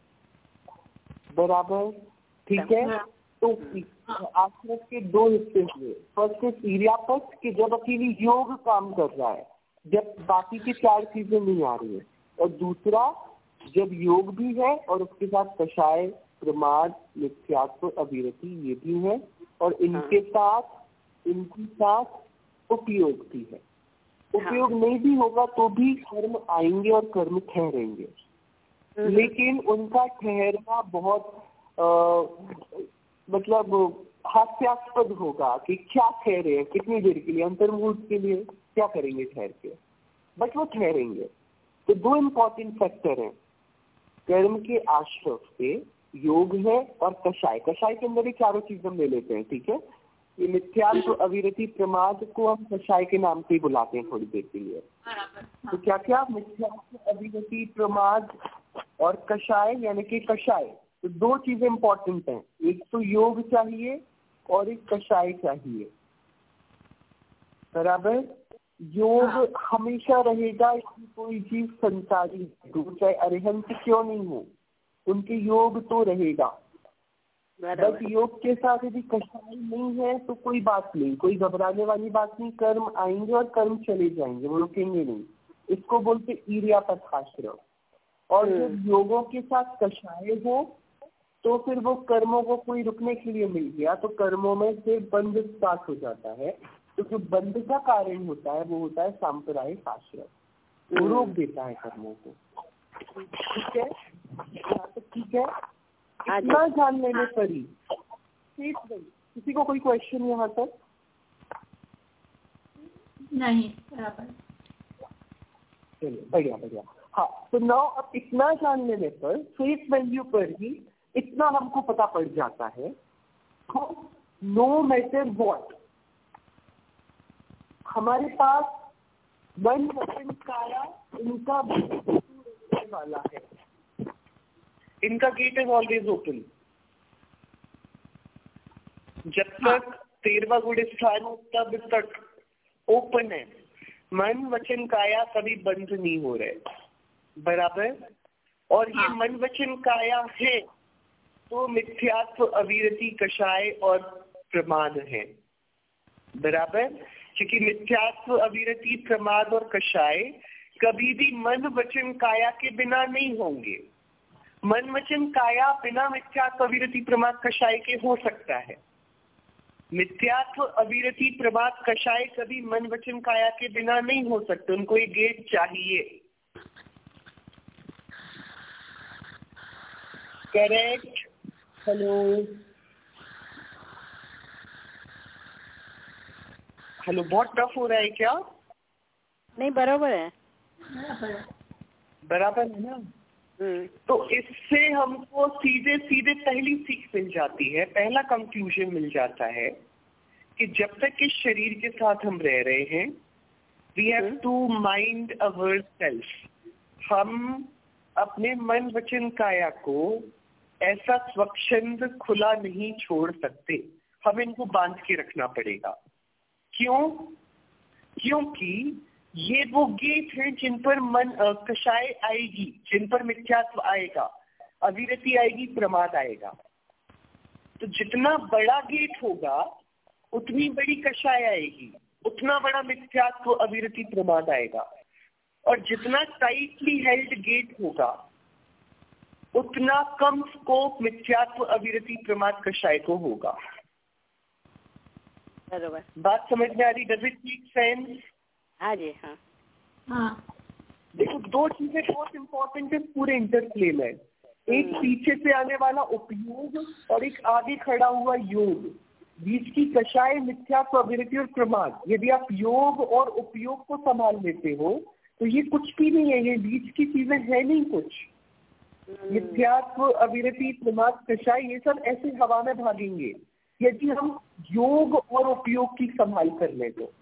बराबर, ठीक है। तो आश्रम के दो हिस्से हुए। फर्स्ट इज इरियापस कि जब अकेली योग काम कर रहा है, जब बाकी की चार चीजें नहीं आ रही है, और दूसरा जब योग भी है और उसके साथ कषाय प्रमाद मिथ्यात्व अविरति ये भी है, और इनके साथ उपयोग भी है। उपयोग नहीं भी होगा तो भी कर्म आएंगे और कर्म ठहरेंगे, लेकिन उनका ठहरना बहुत मतलब हास्यास्पद होगा कि क्या ठहरे हैं, कितनी देर के लिए, अंतर्मुहूर्त के लिए क्या करेंगे ठहर के, बट वो ठहरेंगे। तो दो इम्पोर्टेंट फैक्टर हैं कर्म के आश्रय से, योग है और कषाय। कषाय के अंदर ही चारों चीजें हम ले लेते हैं, ठीक है। ये मिथ्यात्व अविरति प्रमाद को हम कषाय के नाम से ही बुलाते हैं थोड़ी देर के लिए। तो क्या क्या मिथ्यात्व अविरति प्रमाद और कषाय, यानी कि कषाय, तो दो चीजें इंपॉर्टेंट हैं, एक तो योग चाहिए और एक कषाय चाहिए। बराबर। योग हमेशा रहेगा, इसकी कोई चीज संसारी चाहे अरिहंत क्यों नहीं हो, उनके योग तो रहेगा। बस योग के साथ यदि कषाय नहीं है तो कोई बात नहीं, कोई घबराने वाली बात नहीं, कर्म आएंगे और कर्म चले जाएंगे, वो रुकेंगे नहीं। इसको बोलते ईर्यापथ आश्रय। और जब योगों के साथ कषाय हो तो फिर वो कर्मों को कोई रुकने के लिए मिल गया, तो कर्मों में से बंध स्टार्ट हो जाता है। तो जो बंध का कारण होता है वो होता है सांप्रदायिक आश्रय, वो रोक देता है कर्मों को। ठीक है, तो ठीक है, इतना जान लेने पर ही किसी को कोई क्वेश्चन यहाँ तक नहीं? बराबर, चलिए, बढ़िया बढ़िया। हाँ, तो नाउ अब इतना जान लेने पर, फेस वैल्यू पर ही इतना हमको पता पड़ जाता है, नो मैटर व्हाट, हमारे पास मन वचन काया इनका वाला है, इनका गेट इज ऑलवेज ओपन। जब तक 13वां गुण स्थान हो तब तक ओपन है, मन वचन काया कभी बंद नहीं हो रहे। बराबर। और ये मन वचन काया है तो मिथ्यात्व अविरति कषाय और प्रमाद है। बराबर। क्योंकि मिथ्यात्व अविरति प्रमाद और कषाय कभी भी मन वचन काया के बिना नहीं होंगे। मन वचन काया बिना मिथ्यात्व अविरति प्रमाद कषाय के हो सकता है, मिथ्यात्व अविरति प्रमाद कषाय कभी मन वचन काया के बिना नहीं हो सकते, उनको एक गेट चाहिए। करेक्ट। हेलो, हेलो, बहुत टफ हो रहा है क्या? नहीं, बराबर है। बराबर है ना? तो इससे हमको सीधे सीधे पहली सीख मिल जाती है, पहला कंक्लूजन मिल जाता है कि जब तक इस शरीर के साथ हम रह रहे हैं, we have to mind our self. हम अपने मन वचन काया को ऐसा स्वच्छंद खुला नहीं छोड़ सकते, हमें इनको बांध के रखना पड़ेगा। क्यों? क्योंकि ये वो गेट है जिन पर मन कषाय आएगी, जिन पर मिथ्यात्व आएगा, अविरति आएगी, प्रमाद आएगा। तो जितना बड़ा गेट होगा उतनी बड़ी कषाय आएगी, उतना बड़ा मिथ्यात्व, अविरति, प्रमाद आएगा। और जितना टाइटली हेल्ड गेट होगा उतना कम स्कोप मिथ्यात्व, अविरति, प्रमाद, कषाय को होगा। बराबर। बात समझ में आ रही? Does it make sense? हाँ जी, हाँ हाँ। देखो, दो चीजें बहुत इंपॉर्टेंट है पूरे इंटरप्ले में। एक पीछे से आने वाला उपयोग और एक आगे खड़ा हुआ योग। बीच की कषाय, मिथ्यात्व, अविरति और प्रमाद। यदि आप योग और उपयोग को संभाल लेते हो तो ये कुछ भी नहीं है, ये बीच की चीजें है नहीं कुछ। मिथ्यात्व, अविरति, प्रमाद, कषाय, ये सब ऐसे हवा में भागेंगे यदि हम योग और उपयोग की संभाल कर ले तो।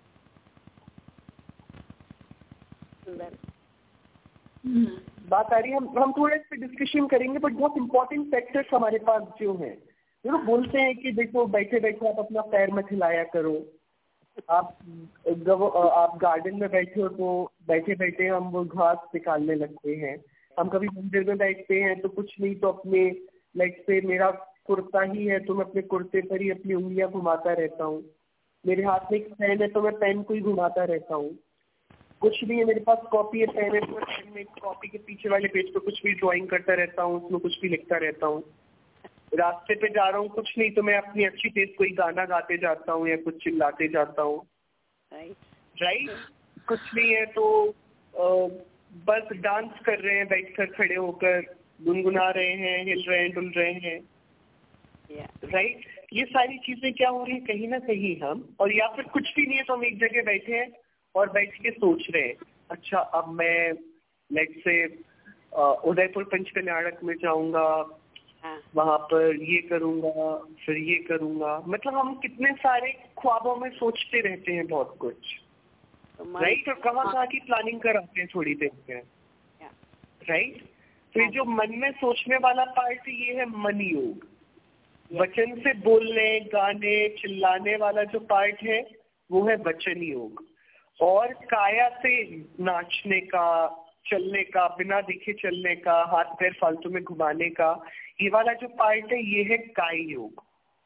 बात आ रही है? हम थोड़ा इस पर डिस्कशन करेंगे, बट बहुत इंपॉर्टेंट फैक्टर्स हमारे पास जो हैं। बोलते हैं कि देखो, बैठे बैठे आप अपना पैर मत हिलाया करो। आप गार्डन में बैठे हो तो बैठे बैठे हम वो घास निकालने लगते हैं। हम कभी मंदिर में बैठते हैं तो कुछ नहीं तो अपने, लाइक से मेरा कुर्ता ही है तो मैं अपने कुर्ते पर ही अपनी उंगलियां घुमाता रहता हूँ। मेरे हाथ में एक पेन है तो मैं पेन को ही घुमाता रहता हूँ। कुछ नहीं है, मेरे पास कॉपी है, पेन है तो मैं पेन में कॉपी के पीछे वाले पेज पे कुछ भी ड्राइंग करता रहता हूँ, उसमें कुछ भी लिखता रहता हूँ। रास्ते पे जा रहा हूँ, कुछ नहीं तो मैं अपनी अच्छी तेज कोई गाना गाते जाता हूँ या कुछ चिल्लाते जाता हूँ। राइट? कुछ नहीं है तो बस डांस कर रहे हैं, बैठकर, खड़े होकर गुनगुना रहे हैं, हिल रहे हैं, डुल रहे हैं। राइट? ये सारी चीजें क्या हो रही है कहीं ना कहीं हम, और या फिर कुछ भी नहीं है तो हम एक जगह बैठे हैं और बैठ के सोच रहे हैं, अच्छा अब मैं लाइक से उदयपुर पंचकल्याणक में जाऊंगा, वहां पर ये करूंगा, फिर ये करूंगा। मतलब हम कितने सारे ख्वाबों में सोचते रहते हैं बहुत कुछ। राइट? और कहाँ की प्लानिंग कराते हैं थोड़ी देर में। राइट? तो ये जो मन में सोचने वाला पार्ट है, ये है मन योग। वचन से बोलने, गाने, चिल्लाने वाला जो पार्ट है वो है वचन योग। और काया से नाचने का, चलने का, बिना दिखे चलने का, हाथ पैर फालतू में घुमाने का, ये वाला जो पार्ट है ये है काय योग।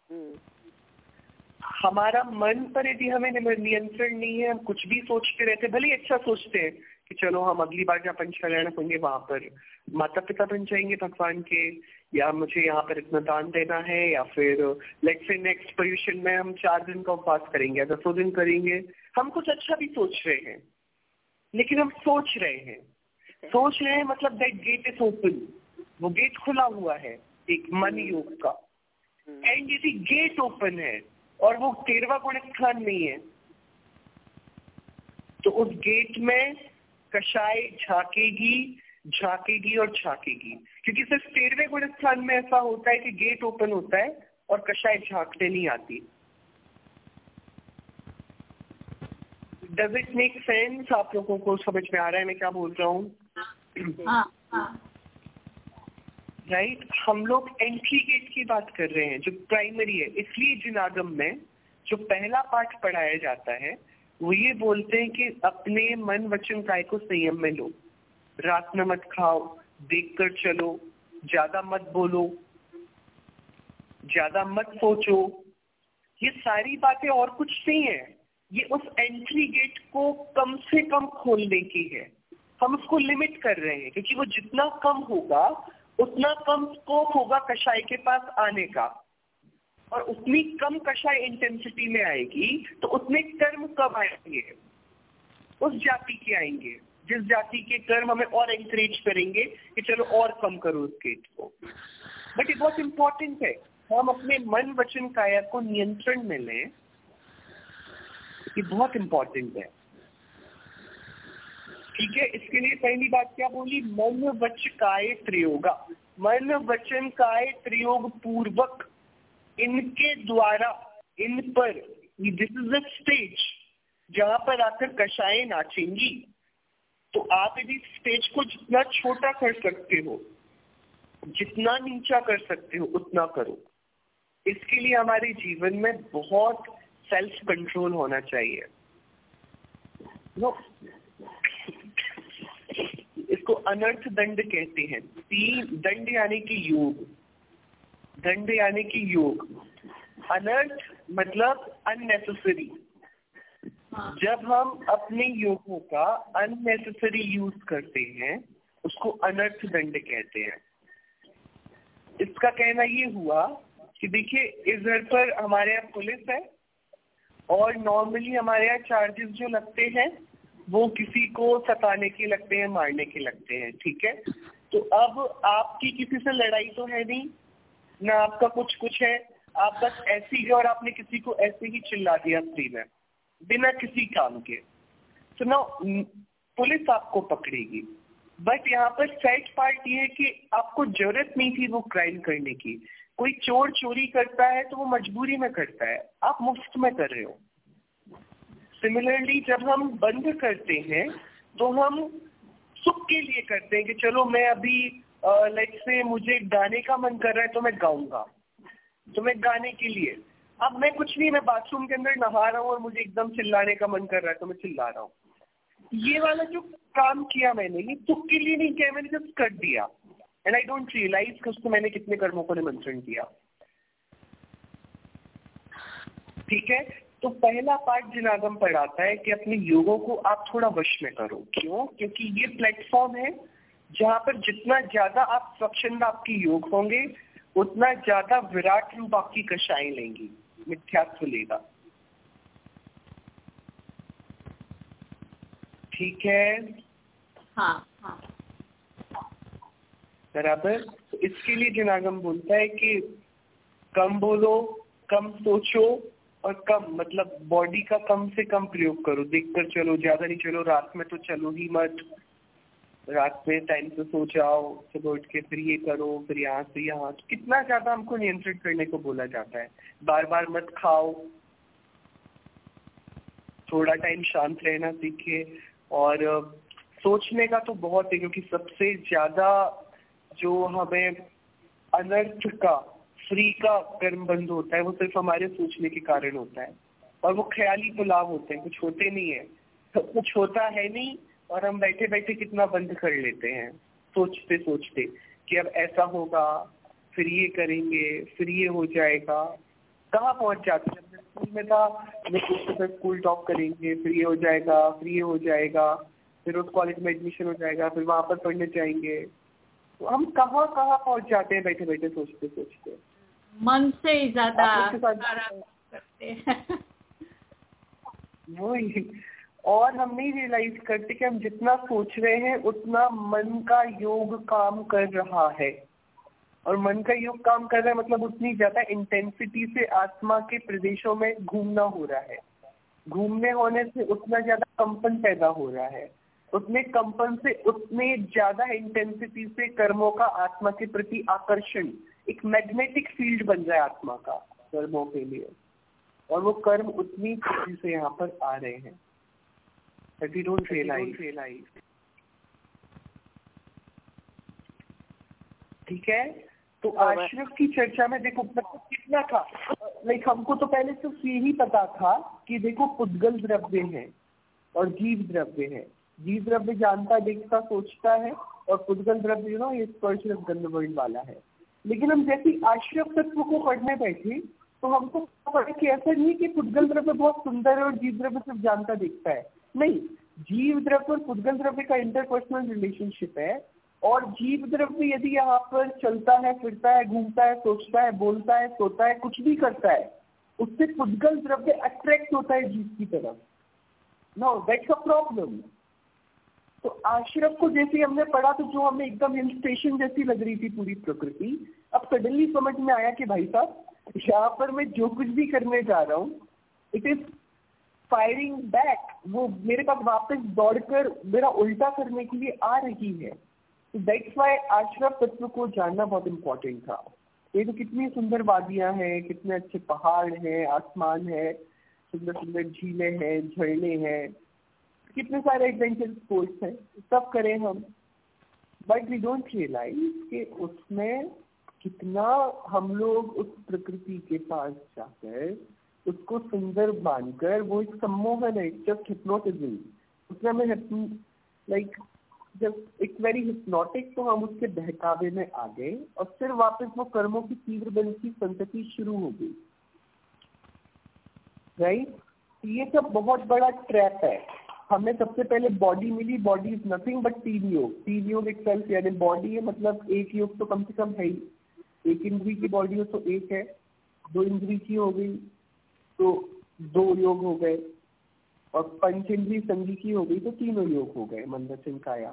हमारा मन पर यदि हमें नियंत्रण नहीं है, हम कुछ भी सोचते रहते, भले अच्छा सोचते हैं कि चलो हम अगली बार जहाँ पंचकल्याण होंगे वहां पर माता पिता बन जाएंगे भगवान के, या मुझे यहाँ पर इतना दान देना है, या फिर लेट्स से नेक्स्ट पर्यूषण में हम 4 दिन का उपवास करेंगे या 10 दिन करेंगे। हम कुछ अच्छा भी सोच रहे हैं, लेकिन हम सोच रहे हैं मतलब दैट गेट इज ओपन, वो गेट खुला हुआ है एक मन योग का। एंड यदि गेट ओपन है और वो 13वां गुण स्थान नहीं है तो उस गेट में कषाय झाकेगी और झाकेगी। क्योंकि सिर्फ 13वें गुण स्थान में ऐसा होता है कि गेट ओपन होता है और कषाय झांकते नहीं आती। Does it make sense? आप लोगों को समझ में आ रहा है मैं क्या बोल रहा हूँ? राइट? हम लोग एंट्री गेट की बात कर रहे हैं जो प्राइमरी है। इसलिए जिन आगम में जो पहला पाठ पढ़ाया जाता है वो ये बोलते हैं कि अपने मन वचन काय को संयम में लो, रात में मत खाओ, देखकर चलो, ज्यादा मत बोलो, ज्यादा मत सोचो। ये सारी बातें और कुछ नहीं है, ये उस एंट्री गेट को कम से कम खोलने की है। हम उसको लिमिट कर रहे हैं क्योंकि वो जितना कम होगा उतना कम स्कोप होगा कषाय के पास आने का, और उतनी कम कषाय इंटेंसिटी में आएगी तो उतने कर्म कब आएंगे? उस जाति के आएंगे जिस जाति के कर्म हमें और एंकरेज करेंगे कि चलो और कम करो उस गेट को। बट ये बहुत इंपॉर्टेंट है हम अपने मन वचन काया को नियंत्रण में लें, ये बहुत इंपॉर्टेंट है। ठीक है, इसके लिए पहली बात क्या बोली, मन वच काय प्रयोगा, मन वचन काय प्रयोग पूर्वक इनके द्वारा, इन पर, दिस इज द स्टेज जहां पर आकर कषायें नाचेंगी। तो आप यदि स्टेज को जितना छोटा कर सकते हो, जितना नीचा कर सकते हो, उतना करो। इसके लिए हमारे जीवन में बहुत सेल्फ कंट्रोल होना चाहिए। नो, इसको अनर्थ दंड कहते हैं। दंड यानी कि योग, दंड यानी कि योग। अनर्थ मतलब अननेसेसरी। जब हम अपने योगों का अननेसेसरी यूज करते हैं उसको अनर्थ दंड कहते हैं। इसका कहना ये हुआ कि देखिए, इस घर पर हमारे यहाँ पुलिस है और नॉर्मली हमारे यहाँ चार्जेस जो लगते हैं वो किसी को सताने के लगते हैं, मारने के लगते हैं। ठीक है, तो अब आपकी किसी से लड़ाई तो है नहीं, ना आपका कुछ है, आप बस ऐसे ही और आपने किसी को ऐसे ही चिल्ला दिया फ्री में बिना किसी काम के, तो ना पुलिस आपको पकड़ेगी। बट यहाँ पर सैड पार्ट ये है कि आपको जरूरत नहीं थी वो क्राइम करने की। कोई चोर चोरी करता है तो वो मजबूरी में करता है, आप मुफ्त में कर रहे हो। सिमिलरली जब हम बंद करते हैं तो हम सुख के लिए करते हैं कि चलो मैं अभी लाइक से मुझे गाने का मन कर रहा है तो मैं गाऊंगा, तो मैं गाने के लिए, अब मैं कुछ नहीं, मैं बाथरूम के अंदर नहा रहा हूँ और मुझे एकदम चिल्लाने का मन कर रहा है तो मैं चिल्ला रहा हूँ। ये वाला जो काम किया मैंने, ये सुख के लिए नहीं किया, मैंने जस्ट कर दिया एंड आई डोंट रियलाइज कि उसको मैंने कितने कर्मों को निमंत्रण दिया। ठीक है, तो पहला पार्ट जिनागम पढ़ाता है कि अपने योगों को आप थोड़ा वश में करो। क्यों? क्योंकि ये प्लेटफॉर्म है जहां पर जितना ज्यादा आप स्वच्छंद आपके योग होंगे उतना ज्यादा विराट रूप आपकी कषायें लेंगी, मिथ्यात्व लेगा। ठीक है, हाँ हाँ बराबर। तो इसके लिए जिनागम बोलता है कि कम बोलो, कम सोचो और कम मतलब बॉडी का कम से कम प्रयोग करो। देखकर चलो, ज्यादा नहीं चलो, रात में तो चलो ही मत, रात में टाइम से सो जाओ, सुबह उठ के फिर ये करो, फिर यहाँ से यहाँ। तो कितना ज्यादा हमको नियंत्रित करने को बोला जाता है। बार बार मत खाओ, थोड़ा टाइम शांत रहना सीखे। और सोचने का तो बहुत है, क्योंकि सबसे ज्यादा जो हमें अनर्थ का, फ्री का कर्म बंद होता है वो सिर्फ हमारे सोचने के कारण होता है। और वो ख्याली पुलाव होते हैं, कुछ होते नहीं है, कुछ होता है नहीं। और हम बैठे बैठे कितना बंद कर लेते हैं सोचते सोचते कि अब ऐसा होगा, फिर ये करेंगे, फिर ये हो जाएगा। कहाँ पहुंच जाते हैं? जब स्कूल में था मैं स्कूल टॉप करेंगे, फिर ये हो जाएगा, फिर ये हो जाएगा, फिर उस कॉलेज में एडमिशन हो जाएगा, फिर वहां पर पढ़ने जाएंगे। तो हम कहाँ कहाँ पहुंच जाते हैं बैठे बैठे सोचते सोचते। मन से ही ज्यादा करते हैं। वही, और हम नहीं रियलाइज करते कि हम जितना सोच रहे हैं उतना मन का योग काम कर रहा है। और मन का योग काम कर रहा है मतलब उतनी ज्यादा इंटेंसिटी से आत्मा के प्रदेशों में घूमना हो रहा है। घूमने होने से उतना ज्यादा कंपन पैदा हो रहा है, उतने कंपन से उतने ज्यादा इंटेंसिटी से कर्मों का आत्मा के प्रति आकर्षण, एक मैग्नेटिक फील्ड बन जाए आत्मा का कर्मों के लिए। और वो कर्म उतनी तेजी से यहाँ पर आ रहे हैं that we don't realize। ठीक है, तो आश्रम की चर्चा में देखो कितना था। लाइक हमको तो पहले सिर्फ यही पता था कि देखो पुद्गल द्रव्य है और जीव द्रव्य है। जीव द्रव्य जानता, देखता, सोचता है, और पुद्गल द्रव्य जो ना ये स्पर्श गंध वर्ण वाला है। लेकिन हम जैसे आश्रम तत्व को पढ़ने बैठे तो हमको पता कि ऐसा नहीं कि पुद्गल द्रव्य बहुत सुंदर है और जीव द्रव्य सिर्फ जानता देखता है। नहीं, जीव द्रव्य और पुद्गल द्रव्य का इंटरपर्सनल रिलेशनशिप है। और जीव द्रव्य यदि यहाँ पर चलता है, फिरता है, घूमता है, सोचता है, बोलता है, सोता है, कुछ भी करता है, उससे पुद्गल द्रव्य अट्रैक्ट होता है जीव की तरफ। No, that's a problem. तो आश्रम को जैसे हमने पढ़ा तो जो हमें एकदम हिल स्टेशन जैसी लग रही थी पूरी प्रकृति, अब सडनली समझ में आया कि भाई साहब यहाँ पर मैं जो कुछ भी करने जा रहा हूँ इट इज फायरिंग बैक, वो मेरे पास वापस दौड़कर मेरा उल्टा करने के लिए आ रही है। तो दैट्स व्हाई आश्रम तत्व को जानना बहुत इम्पोर्टेंट था। ये तो कितनी सुंदर वादियां हैं, कितने अच्छे पहाड़ हैं, आसमान है, सुंदर सुंदर झीलें हैं, झरने हैं, कितने सारे एडवेंचर स्पोर्ट्स हैं, सब करें हम, बट वी डोंट रियलाइज कि उसमें कितना हम लोग उस प्रकृति के पास जाकर उसको सुंदर मानकर, वो एक सम्मोहन है, जस्ट हिप्नोटिज्म, उसमें हमें लाइक जब एक वेरी हिप्नोटिक, तो हम उसके बहकावे में आ गए और फिर वापस वो कर्मों की तीव्र बन की संतति शुरू हो गई, राइट। ये सब बहुत बड़ा ट्रैप है। हमें सबसे पहले बॉडी मिली, बॉडी इज नथिंग बट 3 योग, 3 योग एक सेल्फ, यानी बॉडी है मतलब एक योग तो कम से कम है ही, एक इंद्री की बॉडी हो तो एक है, 2 इंद्री की हो गई तो 2 योग हो गए, और पंचेंद्री संधि की हो गई तो 3 योग हो गए, मन वचन काया,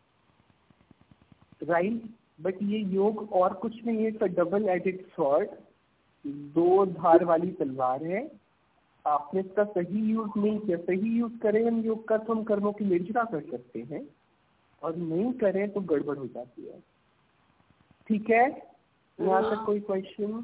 राइट। बट ये योग और कुछ नहीं है, डबल एडेड स्वॉर्ड, 2 धार वाली तलवार है। आपने इसका सही यूज नहीं किया, सही यूज करें हम योग का तो हम कर्मों की निर्जरा कर सकते हैं, और नहीं करें तो गड़बड़ हो जाती है। ठीक है, यहाँ तक कोई क्वेश्चन?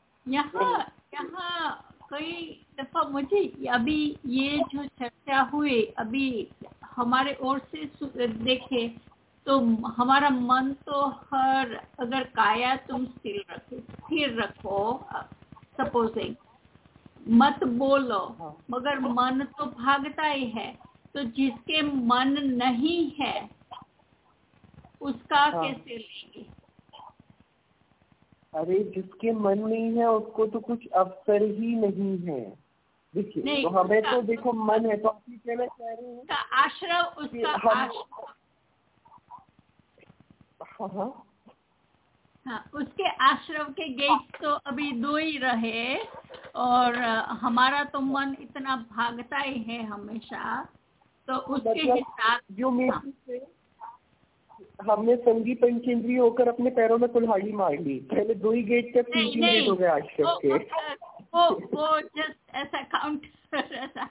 यहाँ कई दफा मुझे अभी ये जो चर्चा हुई, अभी हमारे ओर से देखे तो हमारा मन तो हर, अगर काया तुम स्थिर रखो, सपोजिंग मत बोलो, मगर मन तो भागता ही है, तो जिसके मन नहीं है उसका कैसे लेंगे? अरे जिसके मन नहीं है उसको तो कुछ अवसर ही नहीं है। देखिए तो हमें तो देखो मन है तो आप ही कहना चाह रहे हैं आश्रव, उसका हाँ, उसके आश्रम के गेट तो अभी 2 ही रहे, और हमारा तो मन इतना भागता ही है हमेशा, तो उसके हिसाब जो मेरे हमने संगी पंचेंद्री होकर अपने पैरों में कुल्हाड़ी मार ली, पहले 2 ही गेट तक 3 गेट हो गए आश्रम के। वो जस्ट ऐसा काउंट ऐसा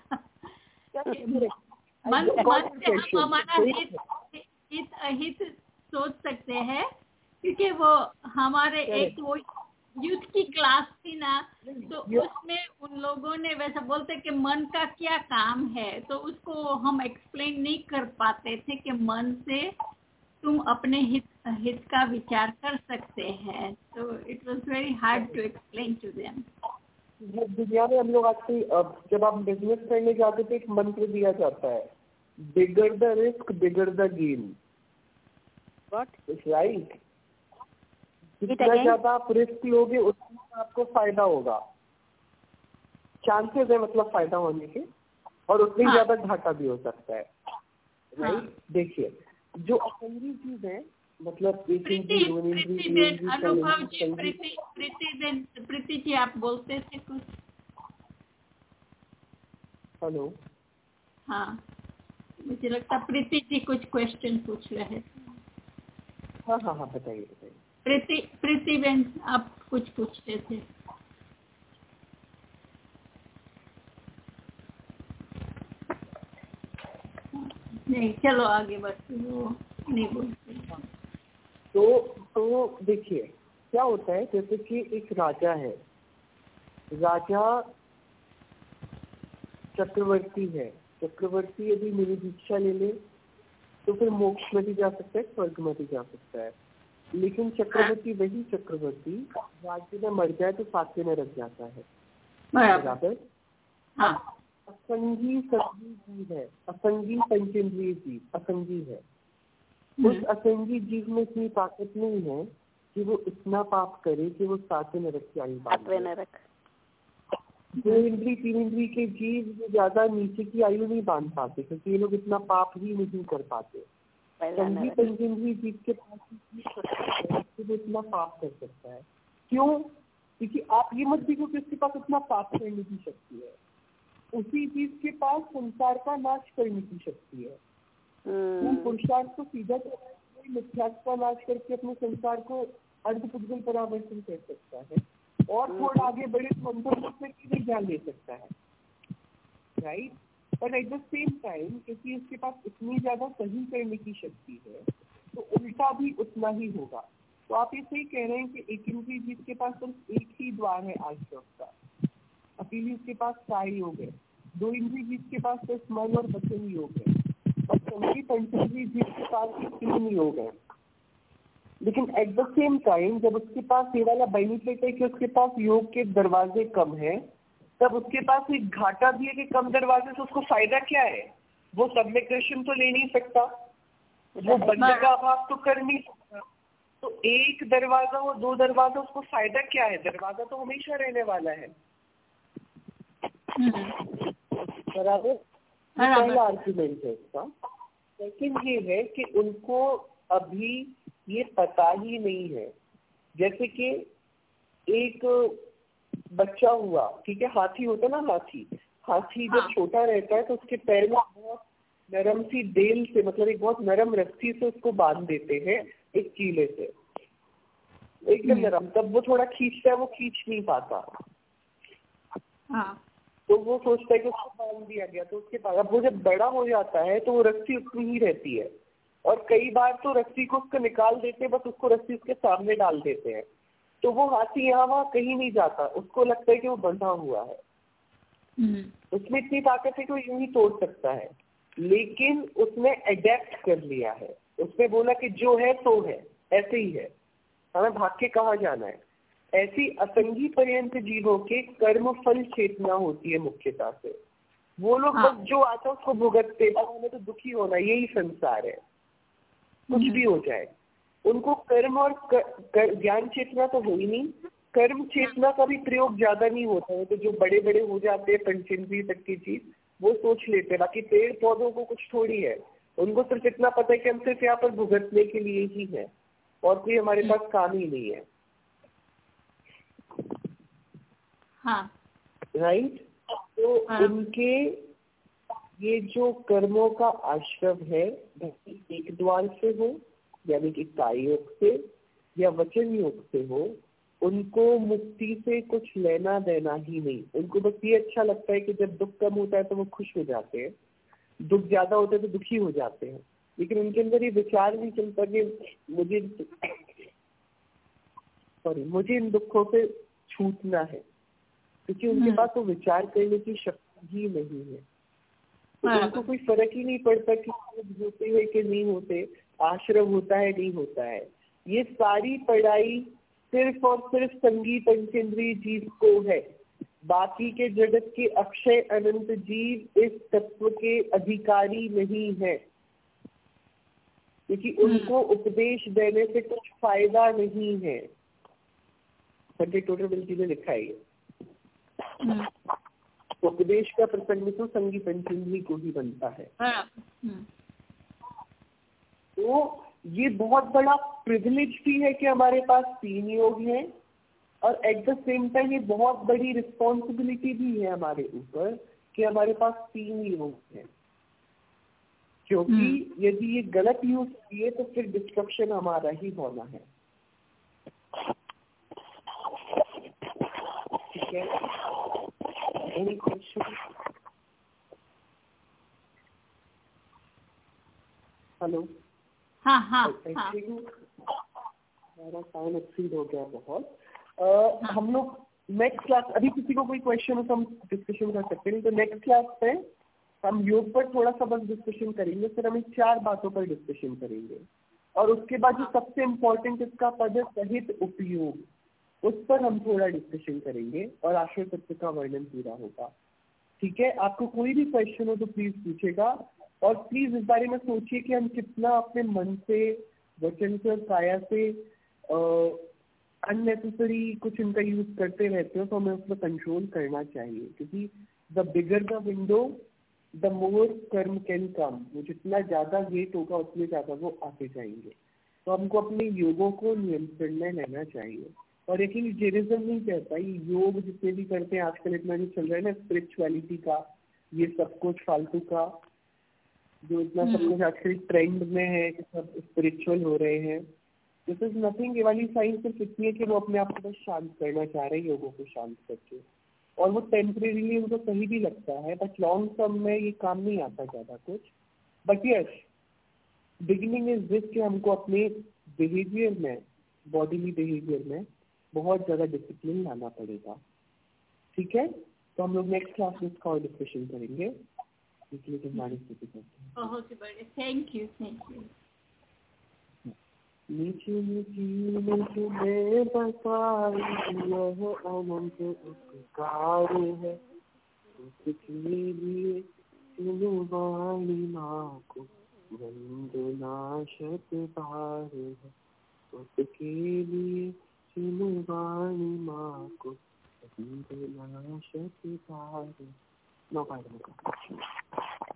मन से हम हमारा हित सोच सकते हैं, क्योंकि वो हमारे एक वो यूथ की क्लास थी ना, तो उसमें उन लोगों ने वैसा बोलते कि मन का क्या काम है, तो उसको हम एक्सप्लेन नहीं कर पाते थे कि मन से तुम अपने हित का विचार कर सकते हैं, तो it was very hard to explain to them. दुनिया में हम लोग आजकल जब आप बिजनेस करने जाते थे एक मंत्र दिया जाता है, bigger the risk bigger the gain, right. जितना ज्यादा आप रिस्क लोगे उतना आपको फायदा होगा, चांसेस है मतलब फायदा होने के, और उतनी ज्यादा घाटा भी हो सकता है, राइट। देखिए जो असंगी चीज है, मतलब अनुभव जी, प्रीति जी आप बोलते थे कुछ? हेलो, हाँ मुझे लगता प्रीति जी कुछ क्वेश्चन पूछ रहे थे। हाँ बताइए। प्रीति बहन आप कुछ पूछते थे। नहीं चलो आगे बढ़ते, वो नहीं बोलते। तो देखिए क्या होता है, जैसे कि एक राजा है, राजा चक्रवर्ती है, चक्रवर्ती यदि मेरी दीक्षा ले ले तो फिर मोक्ष में भी जा सकता है, स्वर्ग में भी जा सकता है, लेकिन चक्रवर्ती वही चक्रवर्ती राज्य में मर जाए तो 7वें में रख जाता है, बराबर। असंगी संगी जीव है, असंगी पंचेंद्रिय जीव असंगी है। उस असंगी जीव में इतनी ताकत नहीं है कि वो इतना पाप करे कि वो 7वें नरक की आयु बांधे। 2 इंद्री 3 इंद्री के जीव ज्यादा नीचे की आयु नहीं बांध पाते, क्योंकि ये लोग इतना पाप ही नहीं कर पाते। संगी पंचेंद्री जीव के पास वो इतना पाप कर सकता है। क्यों? क्योंकि आप ये मत देखो कि उसके पास इतना पाप करने की शक्ति है, उसी जीव के पास संसार का नाश करने की शक्ति है। वो पुरुषार्थ को सीधा मिथ्यात्व का नाश करके अपने संसार को अर्धपुद्गल परावर्तन कर सकता है, और थोड़ा आगे बड़े मंत्र में ज्ञान ले सकता है। Right, but at the same time क्योंकि उसके पास इतनी ज्यादा सही करने की शक्ति है तो उल्टा भी उतना ही होगा। तो आप ये सही कह रहे हैं कि एक इंद्रिय जिसके पास सिर्फ एक ही द्वार है आश्रव का, अकेली उसके पास 4 योग है। 2 इंद्रिय जिसके पास सिर्फ मन और वचन योग है, और संगी पंचेंद्रिय जिसके पास 3 योग है। लेकिन एट द सेम टाइम जब उसके पास ये वाला बेनिफिट है कि उसके पास योग के दरवाजे कम है, तब उसके पास एक घाटा भी है कि कम दरवाजे से उसको फायदा क्या है? वो सब में कृष्ण तो ले नहीं सकता, वो बंद का अभाव तो कर नहीं सकता। तो एक दरवाजा और 2 दरवाजा, उसको फायदा क्या है? दरवाजा तो हमेशा रहने वाला है। बराबर, पहला आर्गुमेंट है इसका। सेकंड ये है कि उनको अभी ये पता ही नहीं है। जैसे कि एक बच्चा हुआ, ठीक है, हाथी होता ना, हाथी जब छोटा रहता है तो उसके पैर में बहुत नरम सी डेल से, मतलब एक बहुत नरम रस्सी से उसको बांध देते हैं, एक कीले से, एकदम नरम। तब वो थोड़ा खींचता है, वो खींच नहीं पाता। तो वो सोचता है कि उसको बांध दिया गया तो उसके पास। अब वो जब बड़ा हो जाता है तो वो रस्सी उतनी ही रहती है, और कई बार तो रस्सी को उसको निकाल देते हैं, बस उसको रस्सी उसके सामने डाल देते हैं। तो वो हाथी यहाँ वहाँ कहीं नहीं जाता, उसको लगता है कि वो बंधा हुआ है। उसमें इतनी ताकत है कि वो यूं ही तोड़ सकता है, लेकिन उसने अडेप्ट कर लिया है। उसने बोला कि जो है तो है, ऐसे ही है, हमें भाग के कहाँ जाना है। ऐसी असंगी पर्यंत जीवों के कर्म फल चेतना होती है मुख्यता से। वो लोग बस जो आता है उसको भुगतते हैं, हमें तो दुखी होना, यही संसार है, कुछ भी हो जाए। उनको कर्म और ज्ञान चेतना तो हो ही नहीं, कर्म चेतना का भी प्रयोग ज्यादा नहीं होता है। तो जो बड़े बड़े हो जाते हैं पंचेंद्रिय तक की चीज, वो सोच लेते हैं, बाकी पेड़ पौधों को कुछ थोड़ी है। उनको सिर्फ इतना पता है कि हम सिर्फ यहाँ पर भुगतने के लिए ही है, और कोई हमारे पास काम ही नहीं है। राइट, तो उनके ये जो कर्मों का आश्रव है, एक द्वार से हो, यानी कि काय योग से या वचन योग से हो, उनको मुक्ति से कुछ लेना देना ही नहीं। उनको बस ये अच्छा लगता है कि जब दुख कम होता है तो वो खुश हो जाते हैं, दुख ज्यादा होता है तो दुखी हो जाते हैं। लेकिन उनके अंदर ये विचार नहीं चलता कि मुझे इन दुखों से छूटना है, क्योंकि उनके पास वो विचार करने की शक्ति ही नहीं है। तो उनको कोई फर्क ही नहीं पड़ता कि होते हैं कि नहीं होते, आश्रम होता है नहीं होता है। ये सारी पढ़ाई सिर्फ और सिर्फ संगी पंचेंद्रिय जीव को है। बाकी के जगत के अक्षय अनंत जीव इस तत्व के अधिकारी नहीं है, क्योंकि उनको उपदेश देने से कुछ फायदा नहीं है। टोटल बिल्कुल में लिखा है, उपदेश का प्रसंग तो संगी पंचेंद्रिय को ही बनता है। तो ये बहुत बड़ा प्रिविलेज भी है कि हमारे पास 3 योग हैं, और एट द सेम टाइम ये बहुत बड़ी रिस्पॉन्सिबिलिटी भी है हमारे ऊपर कि हमारे पास 3 योग हैं। क्योंकि यदि ये गलत यूज किए तो फिर डिस्ट्रक्शन हमारा ही होना है। ठीक है, एनी क्वेश्चन? हेलो, हाँ, हमारा टाइम एक्सीड हो गया बहुत। हम लोग नेक्स्ट क्लास, अभी किसी को कोई क्वेश्चन हो तो हम डिस्कशन कर सकते हैं, तो नेक्स्ट क्लास पे हम योग पर थोड़ा सा बस डिस्कशन करेंगे, फिर हम 4 बातों पर डिस्कशन करेंगे, और उसके बाद जो सबसे इम्पोर्टेंट इसका पद है सहित उपयोग, उस पर हम थोड़ा डिस्कशन करेंगे, और आश्रय तत्व का वर्णन पूरा होगा। ठीक है, आपको कोई भी क्वेश्चन हो तो प्लीज पूछेगा, और प्लीज इस बारे में सोचिए कि हम कितना अपने मन से, वचन से और काया से अननेसेसरी कुछ इनका यूज करते रहते हो, तो हमें उसमें कंट्रोल करना चाहिए। क्योंकि the bigger the window the more karma can कम, वो जितना ज्यादा गेट होगा उतने ज्यादा वो आते जाएंगे। तो हमको अपने योगों को नियंत्रण में लेना चाहिए। और यकीन जेरिज्म नहीं कहता, ये योग जितने भी करते हैं आजकल इतना जो चल रहा है ना स्पिरिचुअलिटी का, ये सब कुछ फालतू का जो इतना सब कुछ आजकल ट्रेंड में है कि सब स्पिरिचुअल हो रहे हैं, दिस इज नथिंग। ये वाली साइंस सिर्फ इतनी है कि वो अपने आप को बस शांत करना चाह रहे हैं, योगों को शांत करके। और वो टेम्परेरीली उनको सही भी लगता है, बट लॉन्ग टर्म में ये काम नहीं आता ज़्यादा कुछ। But yes, beginning is this कि हमको अपने बिहेवियर में, बॉडीली बिहेवियर में बहुत ज़्यादा डिसिप्लिन लाना पड़ेगा। ठीक है, तो हम लोग नेक्स्ट क्लास में इसका और डिस्कशन करेंगे। इसलिए तो हमारी स्थिति करते हैं। बहुत ही बढ़िया, थैंक यू थैंक यू। नीचे नीचे में बसाई यह अनंत उपकार है, उसके लिए सिलवानी माँ को वंदना शत बार है, उसके लिए सिलवानी माँ को वंदना शत बार है। नो